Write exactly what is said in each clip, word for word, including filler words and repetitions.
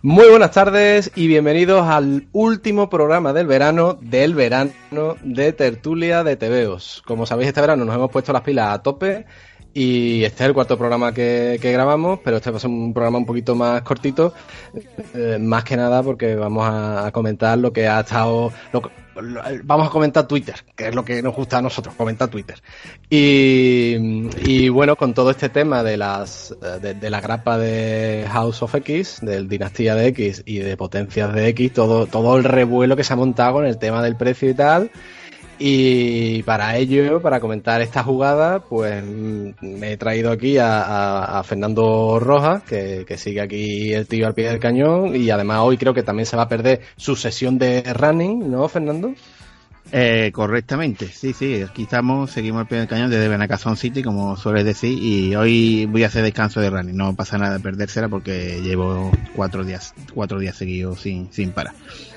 Muy buenas tardes y bienvenidos al último programa del verano, del verano de Tertulia de Tebeos. Como sabéis, este verano nos hemos puesto las pilas a tope y este es el cuarto programa que, que grabamos, pero este va a ser un programa un poquito más cortito, eh, más que nada porque vamos a, a comentar lo que ha estado... Lo, lo, vamos a comentar Twitter, que es lo que nos gusta a nosotros, comentar Twitter. Y, y bueno, con todo este tema de las de, de la grapa de House of X, del Dinastía de X y de Potencias de X, todo, todo el revuelo que se ha montado con el tema del precio y tal. Y para ello, para comentar esta jugada, pues me he traído aquí a, a, a Fernando Rojas, que, que sigue aquí el tío al pie del cañón, y además hoy creo que también se va a perder su sesión de running, ¿no, Fernando? Eh, correctamente, sí, sí, aquí estamos, seguimos al pie del cañón desde Benacazón City, como sueles decir, y hoy voy a hacer descanso de running, no pasa nada de perdérsela porque llevo cuatro días, cuatro días seguidos sin, sin parar.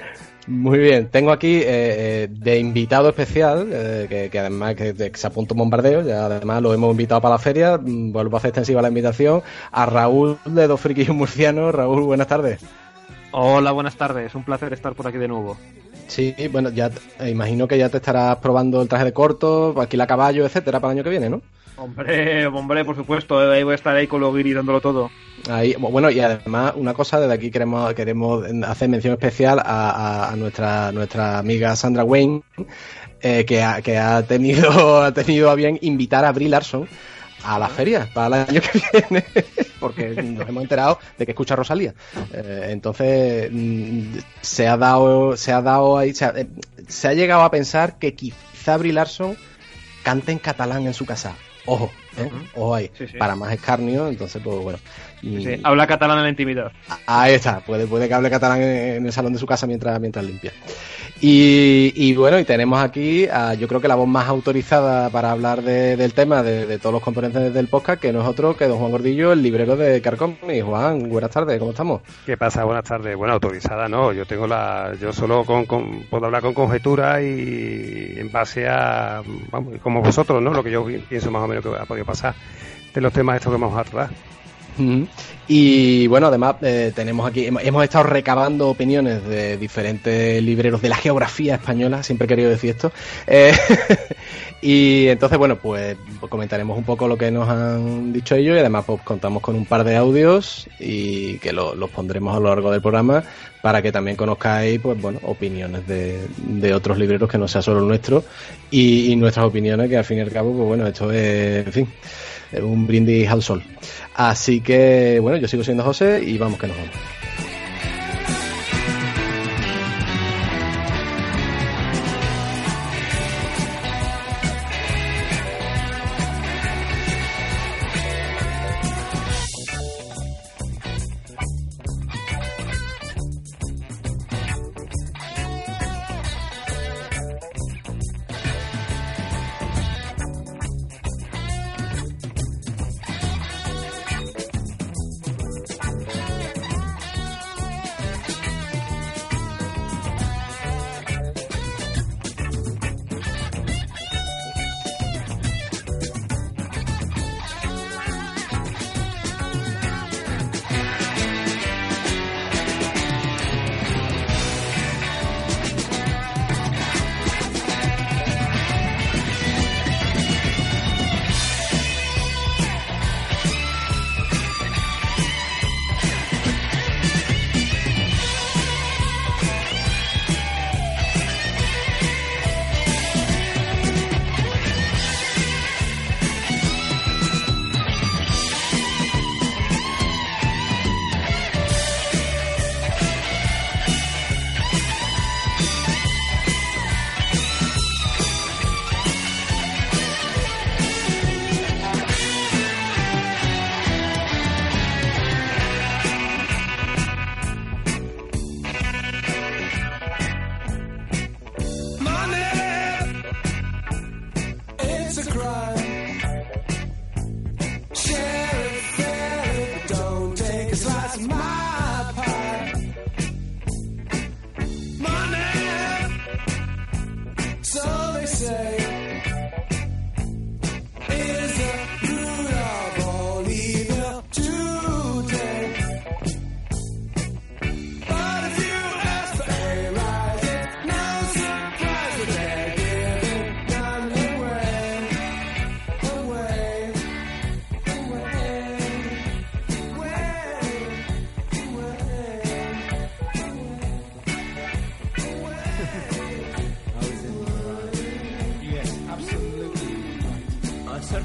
Muy bien, tengo aquí eh, eh, de invitado especial, eh, que, que además que, que se apunta un bombardeo, ya además lo hemos invitado para la feria, vuelvo a hacer extensiva la invitación, a Raúl de Dos Frikis y un Murciano. Raúl, buenas tardes. Hola, buenas tardes, un placer estar por aquí de nuevo. Sí, bueno, ya eh, imagino que ya te estarás probando el traje de corto, alquilar caballo, etcétera, para el año que viene, ¿no? Hombre, hombre, por supuesto, ahí voy a estar ahí con los guiris dándolo todo. Ahí, bueno, y además una cosa, desde aquí queremos queremos hacer mención especial a, a, a nuestra nuestra amiga Sandra Wayne, eh, que ha que ha tenido ha tenido a bien invitar a Brie Larson a la feria para el año que viene, porque nos hemos enterado de que escucha Rosalía. Eh, entonces se ha dado se ha dado ahí se ha, se ha llegado a pensar que quizá Brie Larson cante en catalán en su casa. Ojo, ¿eh? Uh-huh. Ojo ahí, sí, sí. Para más escarnio, entonces pues bueno. Sí, sí. Habla catalán en la intimidad. Ahí está, puede, puede que hable catalán en, en el salón de su casa mientras, mientras limpia. Y, y bueno, y tenemos aquí a, yo creo que la voz más autorizada para hablar de, del tema, de, de todos los componentes del podcast, que no es otro que don Juan Gordillo, el librero de Carcom. Y Juan, buenas tardes, ¿cómo estamos? ¿Qué pasa? Buenas tardes. Bueno, autorizada no, yo tengo la, yo solo con, con puedo hablar con conjeturas y en base a, vamos, como vosotros, ¿no? Lo que yo pienso más o menos que ha podido pasar de los temas estos que vamos a tratar. Uh-huh. Y bueno, además eh, tenemos aquí, hemos, hemos estado recabando opiniones de diferentes libreros de la geografía española, siempre he querido decir esto, eh, y entonces bueno, pues comentaremos un poco lo que nos han dicho ellos y además pues contamos con un par de audios y que lo, los pondremos a lo largo del programa para que también conozcáis pues bueno, opiniones de, de otros libreros que no sea solo el nuestro y, y nuestras opiniones, que al fin y al cabo pues bueno, esto es, en fin, un brindis al sol. Así que, bueno, yo sigo siendo José y vamos que nos vamos.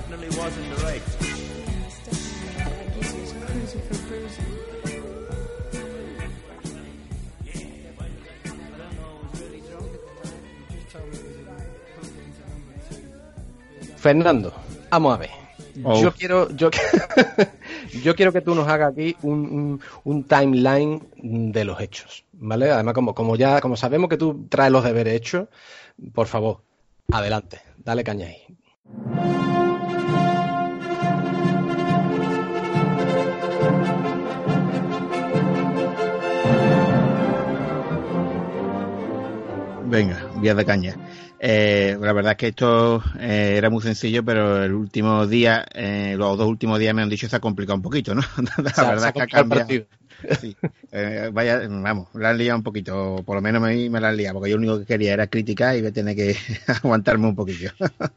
definitely was in the right. Fernando, vamos a ver. Oh. Yo quiero, yo, yo quiero que tú nos hagas aquí un, un, un timeline de los hechos, ¿vale? Además, como, como ya, como sabemos que tú traes los deberes hechos, por favor, adelante, dale caña ahí. Venga, vías de caña. Eh, la verdad es que esto eh, era muy sencillo, pero el último día, eh, los dos últimos días me han dicho que se ha complicado un poquito, ¿no? La O sea, verdad se ha es que ha complicado el cambiado. Sí, eh, vaya, vamos, la han liado un poquito, por lo menos me, me la han liado, porque yo lo único que quería era criticar y voy a tener que aguantarme un poquillo.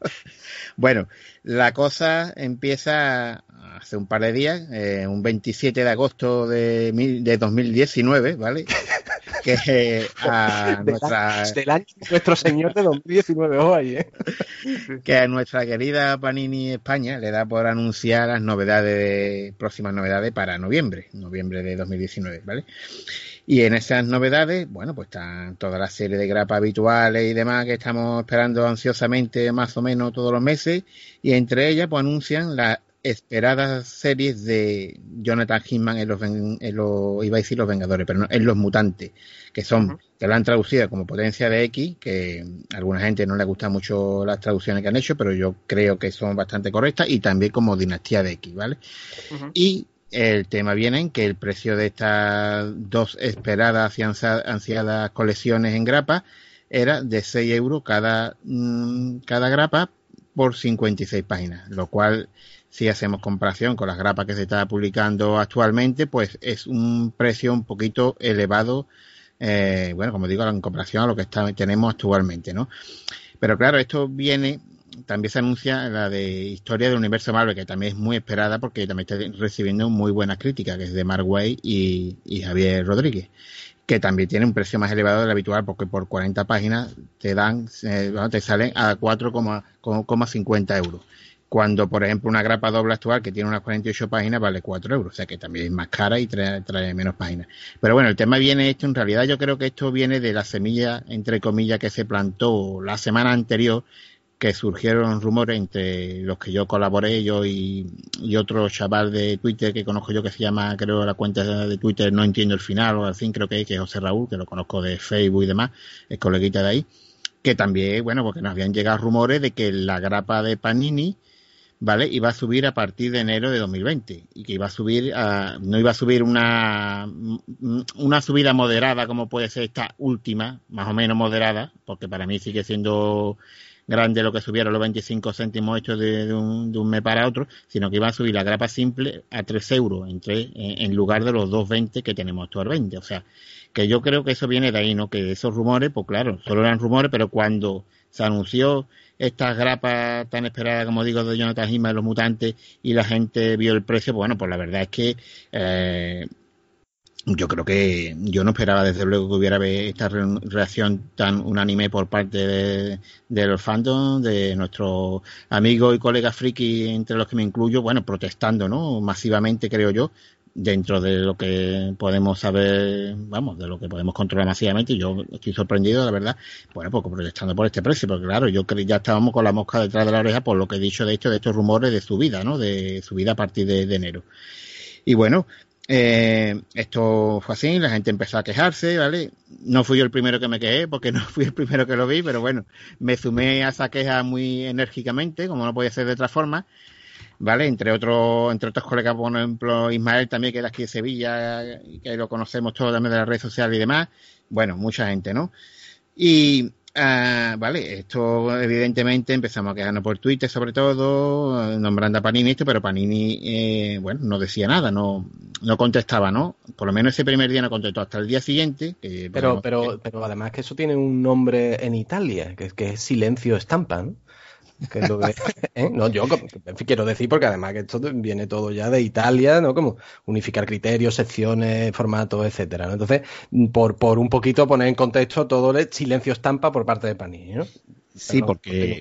Bueno, la cosa empieza hace un par de días, eh, un veintisiete de agosto de, mil, de dos mil diecinueve, ¿vale? Que eh, a nuestra... Del año Nuestro Señor de dos mil diecinueve, ojo ahí, ¿eh? que a nuestra querida Panini España le da por anunciar las novedades, próximas novedades para noviembre, noviembre de dos mil diecinueve, ¿vale? Y en esas novedades, bueno, pues están toda la serie de grapas habituales y demás que estamos esperando ansiosamente más o menos todos los meses, y entre ellas pues anuncian las esperadas series de Jonathan Hickman en los, en los, iba a decir los Vengadores, pero no, en los Mutantes, que son, uh-huh. que lo han traducido como Potencia de X, que a alguna gente no le gustan mucho las traducciones que han hecho, pero yo creo que son bastante correctas, y también como Dinastía de X, ¿vale? Uh-huh. Y el tema viene en que el precio de estas dos esperadas y ansiadas colecciones en grapa era de seis euros cada, mmm, cada grapa por cincuenta y seis páginas, lo cual, si hacemos comparación con las grapas que se está publicando actualmente, pues es un precio un poquito elevado, eh, bueno, como digo, en comparación a lo que está, tenemos actualmente, ¿no? Pero claro, esto viene, también se anuncia la de Historia del Universo Marvel, que también es muy esperada porque también está recibiendo muy buenas críticas, que es de Mark Waid y, y Javier Rodríguez, que también tiene un precio más elevado del habitual, porque por cuarenta páginas te dan, eh, bueno, te salen a cuatro coma cincuenta euros. Cuando, por ejemplo, una grapa doble actual que tiene unas cuarenta y ocho páginas vale cuatro euros, o sea que también es más cara y trae, trae menos páginas. Pero bueno, el tema viene esto, en realidad yo creo que esto viene de la semilla, entre comillas, que se plantó la semana anterior, que surgieron rumores entre los que yo colaboré, yo y, y otro chaval de Twitter que conozco yo, que se llama, creo, la cuenta de Twitter No Entiendo el Final, o al fin creo que es, que es José Raúl, que lo conozco de Facebook y demás, es coleguita de ahí, que también, bueno, porque nos habían llegado rumores de que la grapa de Panini, ¿vale?, iba a subir a partir de enero de dos mil veinte, y que iba a subir, a, no iba a subir una una subida moderada como puede ser esta última, más o menos moderada, porque para mí sigue siendo grande lo que subieron los veinticinco céntimos hechos de, de, un, de un mes para otro, sino que iba a subir la grapa simple a tres euros en, tres, en, en lugar de los dos veinte que tenemos actualmente. O sea, que yo creo que eso viene de ahí, ¿no? Que esos rumores, pues claro, solo eran rumores, pero cuando se anunció estas grapas tan esperadas, como digo, de Jonathan Hickman, Los Mutantes, y la gente vio el precio, pues bueno, pues la verdad es que eh, yo creo que yo no esperaba desde luego que hubiera esta re- reacción tan unánime por parte de, de los fandoms, de nuestros amigos y colegas friki, entre los que me incluyo, bueno, protestando, ¿no?, masivamente, creo yo, dentro de lo que podemos saber, vamos, de lo que podemos controlar masivamente. Y yo estoy sorprendido, la verdad, bueno, pues protestando por este precio, porque claro, yo creo que ya estábamos con la mosca detrás de la oreja por lo que he dicho de esto, de estos rumores de subida, ¿no?, de subida a partir de, de enero. Y bueno, Eh, esto fue así, la gente empezó a quejarse, ¿vale? No fui yo el primero que me quejé, porque no fui el primero que lo vi, pero bueno, me sumé a esa queja muy enérgicamente, como no podía ser de otra forma, ¿vale? Entre otros, entre otros colegas, por ejemplo, Ismael también, que es de aquí de Sevilla, que lo conocemos todos también de las redes sociales y demás. Bueno, mucha gente, ¿no? Y Uh, vale, esto evidentemente empezamos a quejarnos por Twitter, sobre todo, nombrando a Panini esto, pero Panini, eh, bueno, no decía nada, no no contestaba, ¿no? Por lo menos ese primer día no contestó, hasta el día siguiente. Que pero, pero, pero además que eso tiene un nombre en Italia, que, que es Silencio Stampa, ¿no? Que es lo que, ¿eh? No, yo quiero decir, porque además que esto viene todo ya de Italia, ¿no? Como unificar criterios, secciones, formatos, etcétera, ¿no? Entonces, por, por un poquito poner en contexto todo el Silencio Estampa por parte de Panini, ¿no? Sí, porque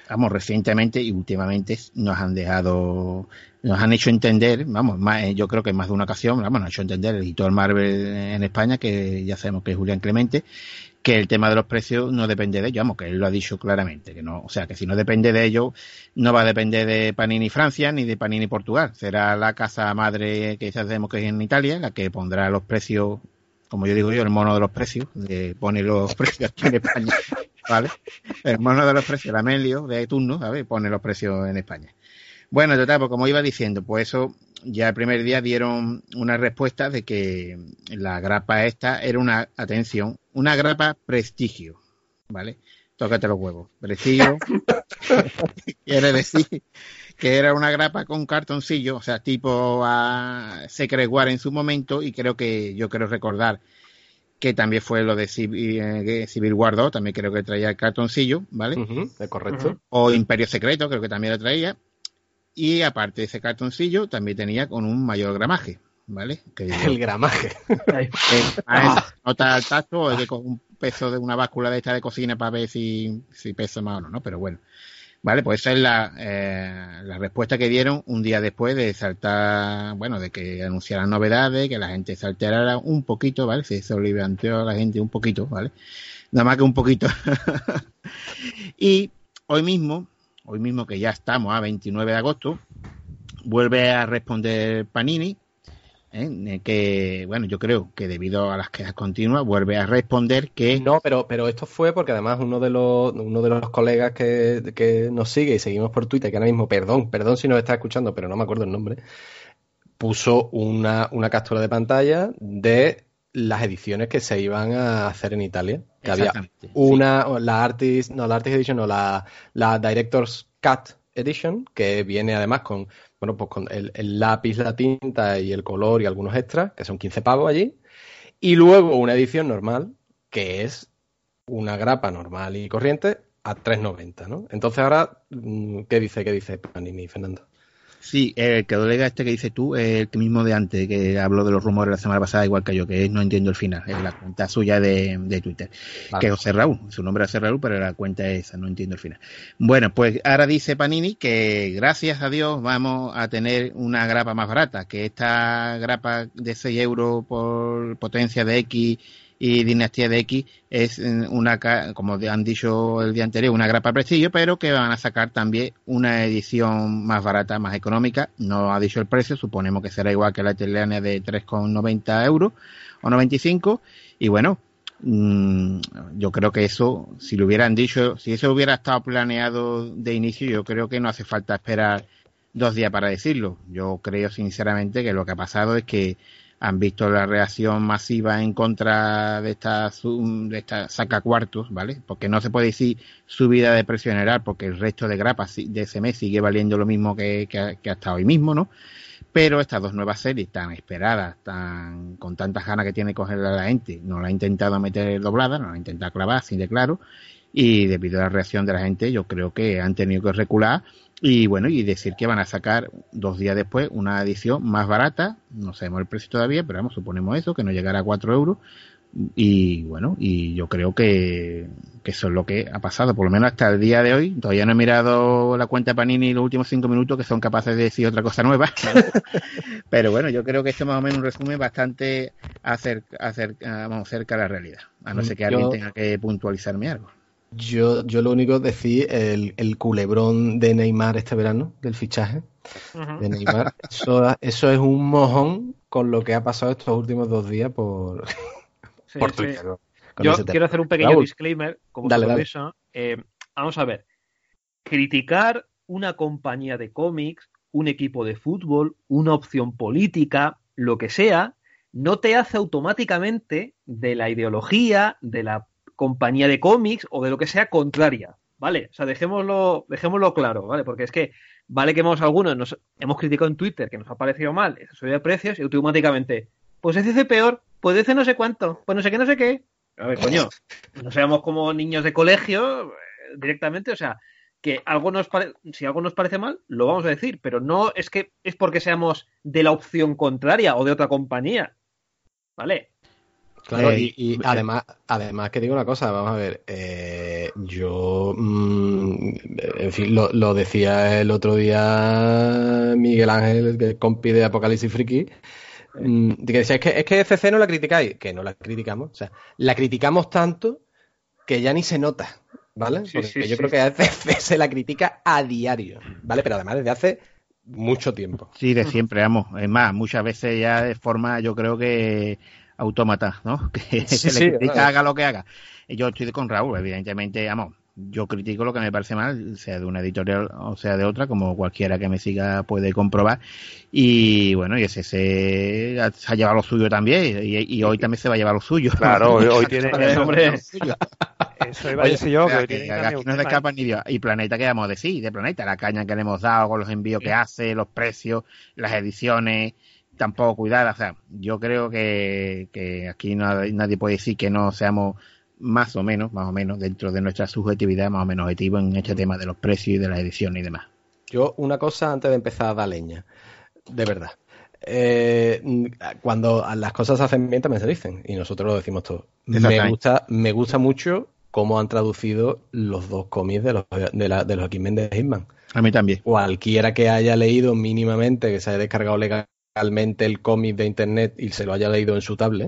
vamos, recientemente y últimamente nos han dejado, nos han hecho entender, vamos, más, yo creo que en más de una ocasión, vamos, nos ha hecho entender el editor Marvel en España, que ya sabemos que es Julián Clemente, que el tema de los precios no depende de ello, vamos, que él lo ha dicho claramente, que no, o sea, que si no depende de ello, no va a depender de Panini Francia ni de Panini Portugal, será la casa madre que ya sabemos que es en Italia, la que pondrá los precios, como yo digo yo, el mono de los precios, de pone los precios aquí en España, ¿vale? El mono de los precios, el Amelio de turno, ¿sabes? Pone los precios en España. Bueno, total, pues como iba diciendo, pues eso, ya el primer día dieron una respuesta de que la grapa esta era una, atención, una grapa prestigio, ¿vale? Tócate los huevos. Prestigio quiere decir que era una grapa con cartoncillo, o sea, tipo a Secret War en su momento, y creo que, yo quiero recordar que también fue lo de Civil, eh, Civil War dos, también creo que traía el cartoncillo, ¿vale? Uh-huh, es correcto. Uh-huh. O Imperio Secreto, creo que también lo traía. Y aparte de ese cartoncillo, también tenía con un mayor gramaje, ¿vale? Que el yo, gramaje. Ah. Nota al tacto, o es que con un peso de una báscula de esta de cocina para ver si, si pesa más o no, ¿no? Pero bueno. Vale, pues esa es la, eh, la respuesta que dieron un día después de saltar, bueno, de que anunciaran novedades, que la gente se alterara un poquito, ¿vale? Se solivianteó a la gente un poquito, ¿vale? Nada más que un poquito. Y hoy mismo, hoy mismo que ya estamos a veintinueve de agosto, vuelve a responder Panini, ¿eh? Que, bueno, yo creo que debido a las quejas continuas, vuelve a responder que... No, pero pero esto fue porque además uno de los uno de los colegas que, que nos sigue y seguimos por Twitter, que ahora mismo, perdón, perdón si nos está escuchando, pero no me acuerdo el nombre, puso una, una captura de pantalla de las ediciones que se iban a hacer en Italia. Que había una, sí. la Artist, no, la Artist Edition, no, la, la Director's Cut Edition, que viene además con, bueno, pues con el, el lápiz, la tinta y el color y algunos extras, que son quince pavos allí. Y luego una edición normal, que es una grapa normal y corriente, a tres noventa, ¿no? Entonces ahora, ¿qué dice, qué dice Panini, Fernando? Sí, el que dolega este que dices tú es el mismo de antes, que habló de los rumores la semana pasada, igual que yo, que es No Entiendo el Final, es la cuenta suya de, de Twitter, vale. Que es José Raúl, su nombre es José Raúl, pero la cuenta es esa, No Entiendo el Final. Bueno, pues ahora dice Panini que gracias a Dios vamos a tener una grapa más barata, que esta grapa de seis euros por potencia de X y Dinastía de X es una, como han dicho el día anterior, una grapa prestigio, pero que van a sacar también una edición más barata, más económica. No ha dicho el precio, suponemos que será igual que la italiana de tres con noventa euros o noventa y cinco. Y bueno, mmm, yo creo que eso, si lo hubieran dicho, si eso hubiera estado planeado de inicio, yo creo que no hace falta esperar dos días para decirlo. Yo creo sinceramente que lo que ha pasado es que han visto la reacción masiva en contra de esta, de esta sacacuartos, ¿vale? Porque no se puede decir subida de precio general, porque el resto de grapas de ese mes sigue valiendo lo mismo que, que, que hasta hoy mismo, ¿no? Pero estas dos nuevas series tan esperadas, tan con tantas ganas que tiene de cogerla la gente, no la ha intentado meter doblada, no la ha intentado clavar, así de claro, y debido a la reacción de la gente, yo creo que han tenido que recular y bueno, y decir que van a sacar dos días después una edición más barata, no sabemos el precio todavía, pero vamos, suponemos eso, que no llegará a cuatro euros, y bueno, y yo creo que, que eso es lo que ha pasado, por lo menos hasta el día de hoy. Todavía no he mirado la cuenta Panini los últimos cinco minutos, que son capaces de decir otra cosa nueva, pero bueno, yo creo que esto es más o menos un resumen bastante acerca, acerca, vamos, cerca de la realidad, a no ser que yo... alguien tenga que puntualizarme algo. Yo, yo lo único decir, el, el culebrón de Neymar este verano, del fichaje uh-huh. de Neymar, eso, eso es un mojón con lo que ha pasado estos últimos dos días por, sí, por sí. Twitter. Yo quiero hacer un pequeño Raúl. disclaimer, como dale, dale. Eso. Eh, vamos a ver, criticar una compañía de cómics, un equipo de fútbol, una opción política, lo que sea, no te hace automáticamente de la ideología, de la compañía de cómics o de lo que sea contraria, ¿vale? O sea, dejémoslo, dejémoslo claro, ¿vale? Porque es que vale que hemos algunos nos hemos criticado en Twitter que nos ha parecido mal esa subida de precios y automáticamente, pues ese dice peor, pues ese no sé cuánto, pues no sé qué, no sé qué. A ver, coño, no seamos como niños de colegio directamente, o sea, que algo nos pare... si algo nos parece mal, lo vamos a decir, pero no es que es porque seamos de la opción contraria o de otra compañía, ¿vale? Claro, Eh, y, y además, además que digo una cosa, vamos a ver, eh, yo, mmm, en fin, lo, lo decía el otro día Miguel Ángel, el compi de Apocalipsis Friki, mmm, que decía, es que, es que C C no la criticáis, que no la criticamos, o sea, la criticamos tanto que ya ni se nota, ¿vale? Sí, Porque sí, yo sí. creo que a C C se la critica a diario, ¿vale? Pero además desde hace mucho tiempo. Sí, de siempre, vamos. Es más, muchas veces ya de forma, yo creo que autómata, ¿no? Que Sí, se le sí, critica, vale. haga lo que haga. Y yo estoy con Raúl, evidentemente, vamos. Yo critico lo que me parece mal, sea de una editorial o sea de otra, como cualquiera que me siga puede comprobar. Y bueno, y ese se, se ha llevado lo suyo también, y, y hoy también se va a llevar lo suyo. Claro, hoy, hoy tiene Hombre, eso, hombre. eso iba a decir yo, O sea, que hoy que tiene también aquí un no se tema, escapa ¿eh? ni Dios. Y Planeta, ¿qué vamos a decir? De Planeta, la caña que le hemos dado con los envíos que hace, los precios, las ediciones, tampoco cuidadas. O sea, yo creo que, que aquí no, nadie puede decir que no seamos más o menos, más o menos, dentro de nuestra subjetividad, más o menos objetivos en este tema de los precios y de las ediciones y demás. Yo, una cosa antes de empezar a dar leña, de verdad. Eh, cuando las cosas se hacen bien también se dicen, y nosotros lo decimos todo. Me gusta, me gusta mucho cómo han traducido los dos cómics de los, de, la, de los X-Men de Hitman. A mí también. Cualquiera que haya leído mínimamente, que se haya descargado legalmente el cómic de internet y se lo haya leído en su tablet,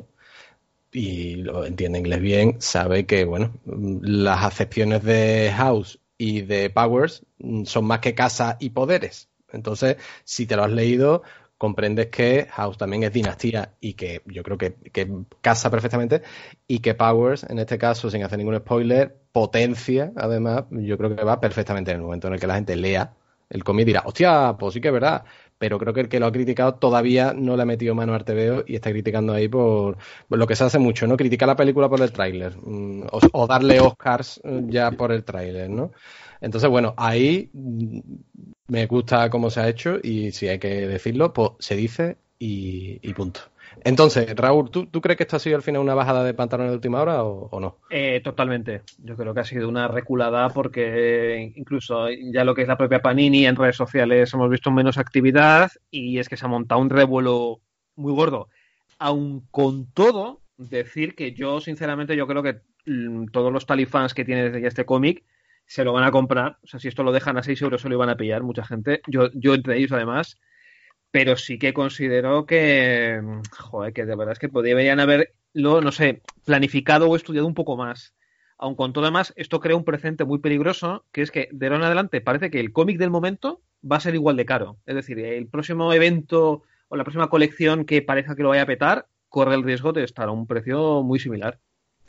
y lo entiende inglés bien, sabe que, bueno, las acepciones de House y de Powers son más que casa y poderes. Entonces, si te lo has leído, comprendes que House también es dinastía y que yo creo que, que casa perfectamente, y que Powers, en este caso, sin hacer ningún spoiler, potencia, además, yo creo que va perfectamente en el momento en el que la gente lea el cómic y dirá, hostia, pues sí que es verdad. Pero creo que el que lo ha criticado todavía no le ha metido mano a Arteveo y está criticando ahí por, por lo que se hace mucho, ¿no? Criticar la película por el tráiler, mm, o, o darle Oscars ya por el tráiler, ¿no? Entonces, bueno, ahí mm, me gusta cómo se ha hecho y si hay que decirlo, pues se dice y, y punto. Entonces, Raúl, ¿tú, ¿tú crees que esto ha sido al final una bajada de pantalones de última hora o, o no? Eh, totalmente. Yo creo que ha sido una reculada porque incluso ya lo que es la propia Panini en redes sociales hemos visto menos actividad y es que se ha montado un revuelo muy gordo. Aun con todo, decir que yo sinceramente yo creo que mm, todos los talifans que tiene desde ya este cómic se lo van a comprar. O sea, si esto lo dejan a seis euros se lo iban a pillar mucha gente. Yo, yo entre ellos además. Pero sí que considero que, joder, que de verdad es que podrían haberlo, no sé, planificado o estudiado un poco más. Aun con todo demás, esto crea un precedente muy peligroso, que es que de ahora en adelante parece que el cómic del momento va a ser igual de caro. Es decir, el próximo evento o la próxima colección que parezca que lo vaya a petar, corre el riesgo de estar a un precio muy similar.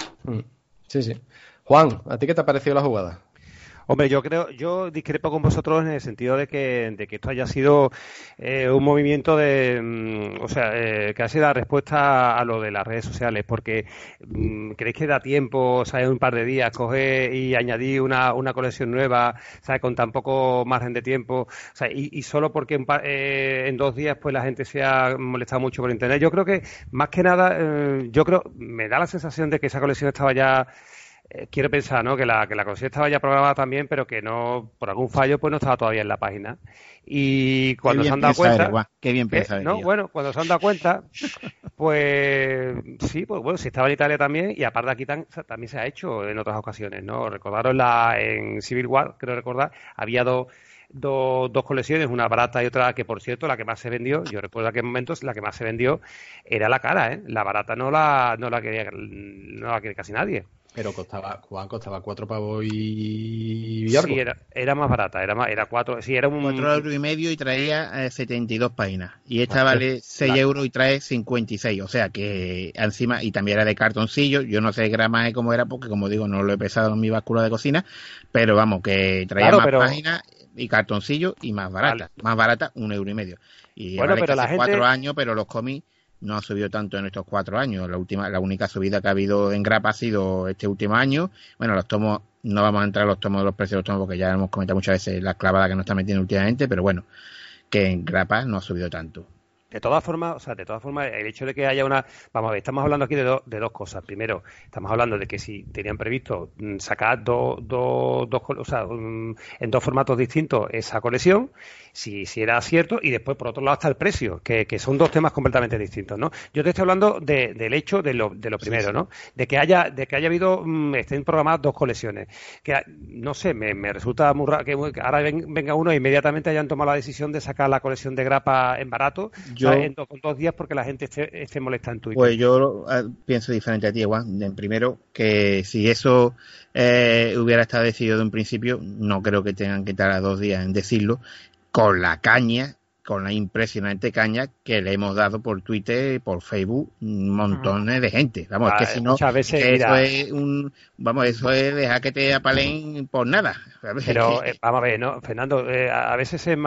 Sí, sí. Juan, ¿a ti qué te ha parecido la jugada? Hombre, yo creo, yo discrepo con vosotros en el sentido de que, de que esto haya sido eh, un movimiento de, mm, o sea, eh, que ha sido la respuesta a lo de las redes sociales, porque mm, ¿creéis que da tiempo, ¿sabes? Un par de días, coger y añadir una, una colección nueva, ¿sabes? Con tan poco margen de tiempo, o sea, y, y solo porque en, eh, en dos días pues la gente se ha molestado mucho por internet. Yo creo que, más que nada, eh, yo creo, me da la sensación de que esa colección estaba ya... Eh, quiero pensar, ¿no? Que la que la colección estaba ya programada también, pero que no, por algún fallo, pues no estaba todavía en la página. Y cuando se han dado cuenta, eres, qué bien ¿qué? pensado, No, bueno, cuando se han dado cuenta, pues sí, pues bueno, si estaba en Italia también, y aparte aquí tan, también se ha hecho en otras ocasiones, ¿no? Recordaros la en Civil War, creo recordar, había dos Dos, dos colecciones, una barata y otra que, por cierto, la que más se vendió, yo recuerdo aquel momento, la que más se vendió era la cara, ¿eh? La barata no la no la quería no la quería casi nadie. Pero costaba, Juan, costaba cuatro pavos y algo. Sí, era, era más barata, era más, era cuatro, sí, era un... Cuatro euros y medio y traía eh, setenta y dos páginas. Y esta vale seis claro. euros y trae cincuenta y seis. O sea que encima, y también era de cartoncillo. Yo no sé el gramaje cómo era, porque como digo, no lo he pesado en mi báscula de cocina. Pero vamos, que traía claro, más pero... páginas y cartoncillo y más barata. Vale. Más barata, un euro y medio. Y bueno, vale pero que la hace gente... cuatro años, pero los cómics no han subido tanto en estos cuatro años. La última, la única subida que ha habido en grapa ha sido este último año. Bueno, los tomos, no vamos a entrar en los tomos de los precios de los tomos porque ya hemos comentado muchas veces la clavada que nos está metiendo últimamente, pero bueno, que en grapa no ha subido tanto. De todas formas, o sea, de todas formas, el hecho de que haya una, vamos a ver, estamos hablando aquí de, do, de dos cosas. Primero, estamos hablando de que si tenían previsto sacar dos, dos, dos, o sea, um, en dos formatos distintos esa colección, si, si era cierto, y después por otro lado está el precio, que, que son dos temas completamente distintos, ¿no? Yo te estoy hablando de, del hecho de lo, de lo primero, sí, sí. ¿no? De que haya, de que haya habido, um, estén programadas dos colecciones. Que no sé, me, me resulta muy raro que ahora venga uno e inmediatamente hayan tomado la decisión de sacar la colección de grapa en barato. Yo, en dos, con dos días porque la gente esté, esté molesta en Twitter. Pues yo uh, pienso diferente a ti, Juan. En primero, que si eso eh, hubiera estado decidido de un principio, no creo que tengan que tardar dos días en decirlo, con la caña, con la impresionante caña que le hemos dado por Twitter, por Facebook, montones de gente. Vamos, ah, es que si no, veces, que mira, eso es un, vamos, eso es dejar que te apalen por nada. Pero eh, vamos a ver, ¿no, Fernando? Eh, a veces eh,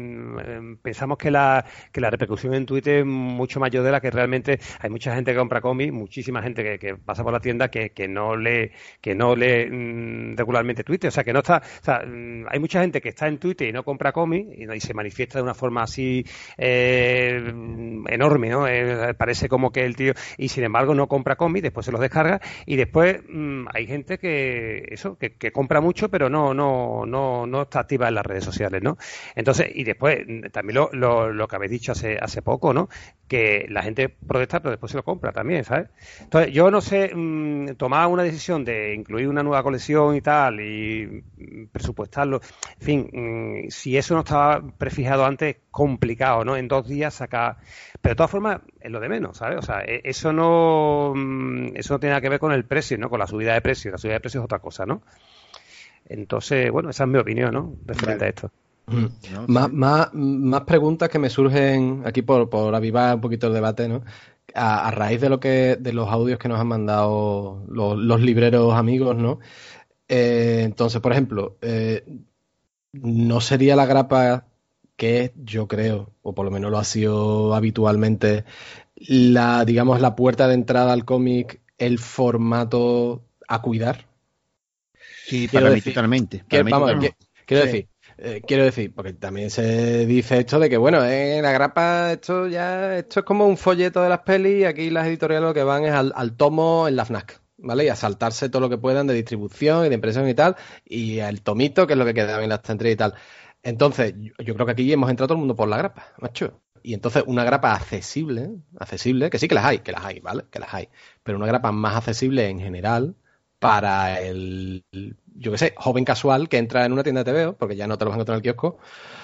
man, pensamos que la que la repercusión en Twitter es mucho mayor de la que realmente hay. Mucha gente que compra cómics, muchísima gente que, que pasa por la tienda que, que no lee que no lee mmm, regularmente Twitter, o sea que no está, o sea, mmm, hay mucha gente que está en Twitter y no compra cómics y, y se manifiesta de una forma así eh, enorme, ¿no? Eh, parece como que el tío, y sin embargo no compra cómics, después se los descarga y después mmm, hay gente que eso, que, que compra mucho pero no, no, no, no está activa en las redes sociales, ¿no? Entonces, y después también lo, lo, lo que habéis dicho hace, hace poco, ¿no? Que la gente protesta pero después se lo compra también, ¿sabes? Entonces, yo no sé, mmm, tomar una decisión de incluir una nueva colección y tal y presupuestarlo, en fin, mmm, si eso no estaba prefijado antes, complicado, ¿no? En dos días sacar, pero de todas formas es lo de menos, ¿sabes? O sea, eso no eso no tiene nada que ver con el precio, ¿no? Con la subida de precio, la subida de precio es otra cosa, ¿no? Entonces, bueno, esa es mi opinión, ¿no? Referente vale. a esto. Mm. No, más, sí. más, más preguntas que me surgen aquí por, por avivar un poquito el debate, ¿no? A, a raíz de lo que de los audios que nos han mandado los, los libreros amigos, ¿no? Eh, entonces, por ejemplo, eh, no sería la grapa que es, yo creo, o por lo menos lo ha sido habitualmente, la, digamos, la puerta de entrada al cómic, el formato a cuidar. Sí, quiero para decir, mí totalmente. Para que, mí vamos, totalmente. Que, quiero sí. decir, eh, quiero decir, porque también se dice esto de que, bueno, eh, la grapa, esto ya, esto es como un folleto de las pelis y aquí las editoriales lo que van es al, al tomo en la FNAC, ¿vale? Y a saltarse todo lo que puedan de distribución y de impresión y tal, y al tomito, que es lo que queda en la estantería y tal. Entonces, yo, yo creo que aquí hemos entrado todo el mundo por la grapa, macho. Y entonces una grapa accesible, accesible, que sí que las hay, que las hay, ¿vale? Que las hay. Pero una grapa más accesible en general para el, yo qué sé, joven casual que entra en una tienda de T V O, porque ya no te lo vas a encontrar en el kiosco.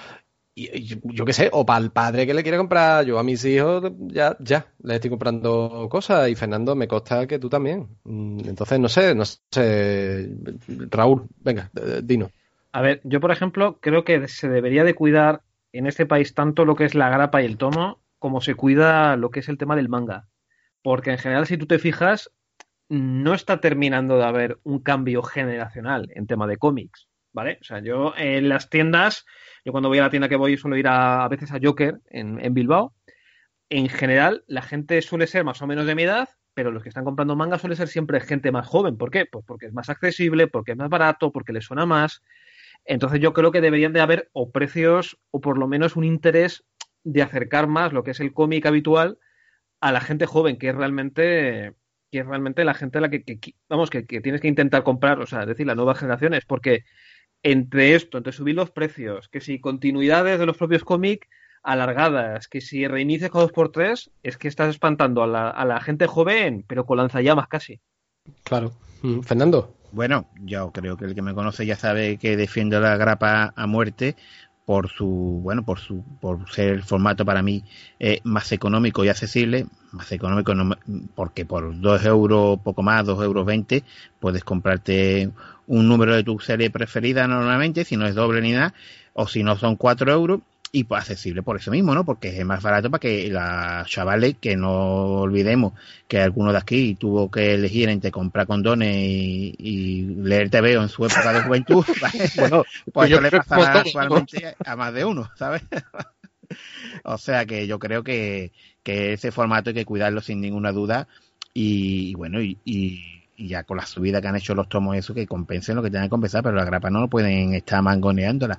Y, y yo qué sé, o para el padre que le quiere comprar, yo a mis hijos ya, ya, les estoy comprando cosas y Fernando, me consta que tú también. Entonces, no sé, no sé, Raúl, venga, dinos. A ver, yo por ejemplo creo que se debería de cuidar en este país tanto lo que es la grapa y el tomo como se cuida lo que es el tema del manga. Porque en general, si tú te fijas, no está terminando de haber un cambio generacional en tema de cómics, ¿vale? O sea, yo en las tiendas, yo cuando voy a la tienda que voy suelo ir a, a veces a Joker en, en Bilbao. En general, la gente suele ser más o menos de mi edad, pero los que están comprando manga suele ser siempre gente más joven. ¿Por qué? Pues porque es más accesible, porque es más barato, porque les suena más. Entonces yo creo que deberían de haber o precios o por lo menos un interés de acercar más lo que es el cómic habitual a la gente joven, que es realmente que es realmente la gente a la que, que vamos, que, que tienes que intentar comprar, o sea, es decir, las nuevas generaciones, porque entre esto, entre subir los precios, que si continuidades de los propios cómics alargadas, que si reinicies cada dos por tres, es que estás espantando a la, a la gente joven, pero con lanzallamas casi. Claro. Mm, Fernando. Bueno, yo creo que el que me conoce ya sabe que defiendo la grapa a muerte por su, bueno, por su, por ser el formato para mí eh, más económico y accesible, más económico no, porque por dos euros, poco más, dos euros veinte, puedes comprarte un número de tu serie preferida normalmente, si no es doble ni nada, o si no son cuatro euros, y pues accesible por eso mismo, ¿no? Porque es más barato para que los chavales, que no olvidemos que alguno de aquí tuvo que elegir entre comprar condones y, y leer T V O en su época de juventud, ¿vale? Bueno, pues eso le pasará actualmente a más de uno, ¿sabes? O sea que yo creo que, que ese formato hay que cuidarlo sin ninguna duda y, y bueno, y, y, y ya con la subida que han hecho los tomos eso, que compensen lo que tengan que compensar, pero la grapa no lo pueden estar mangoneándola.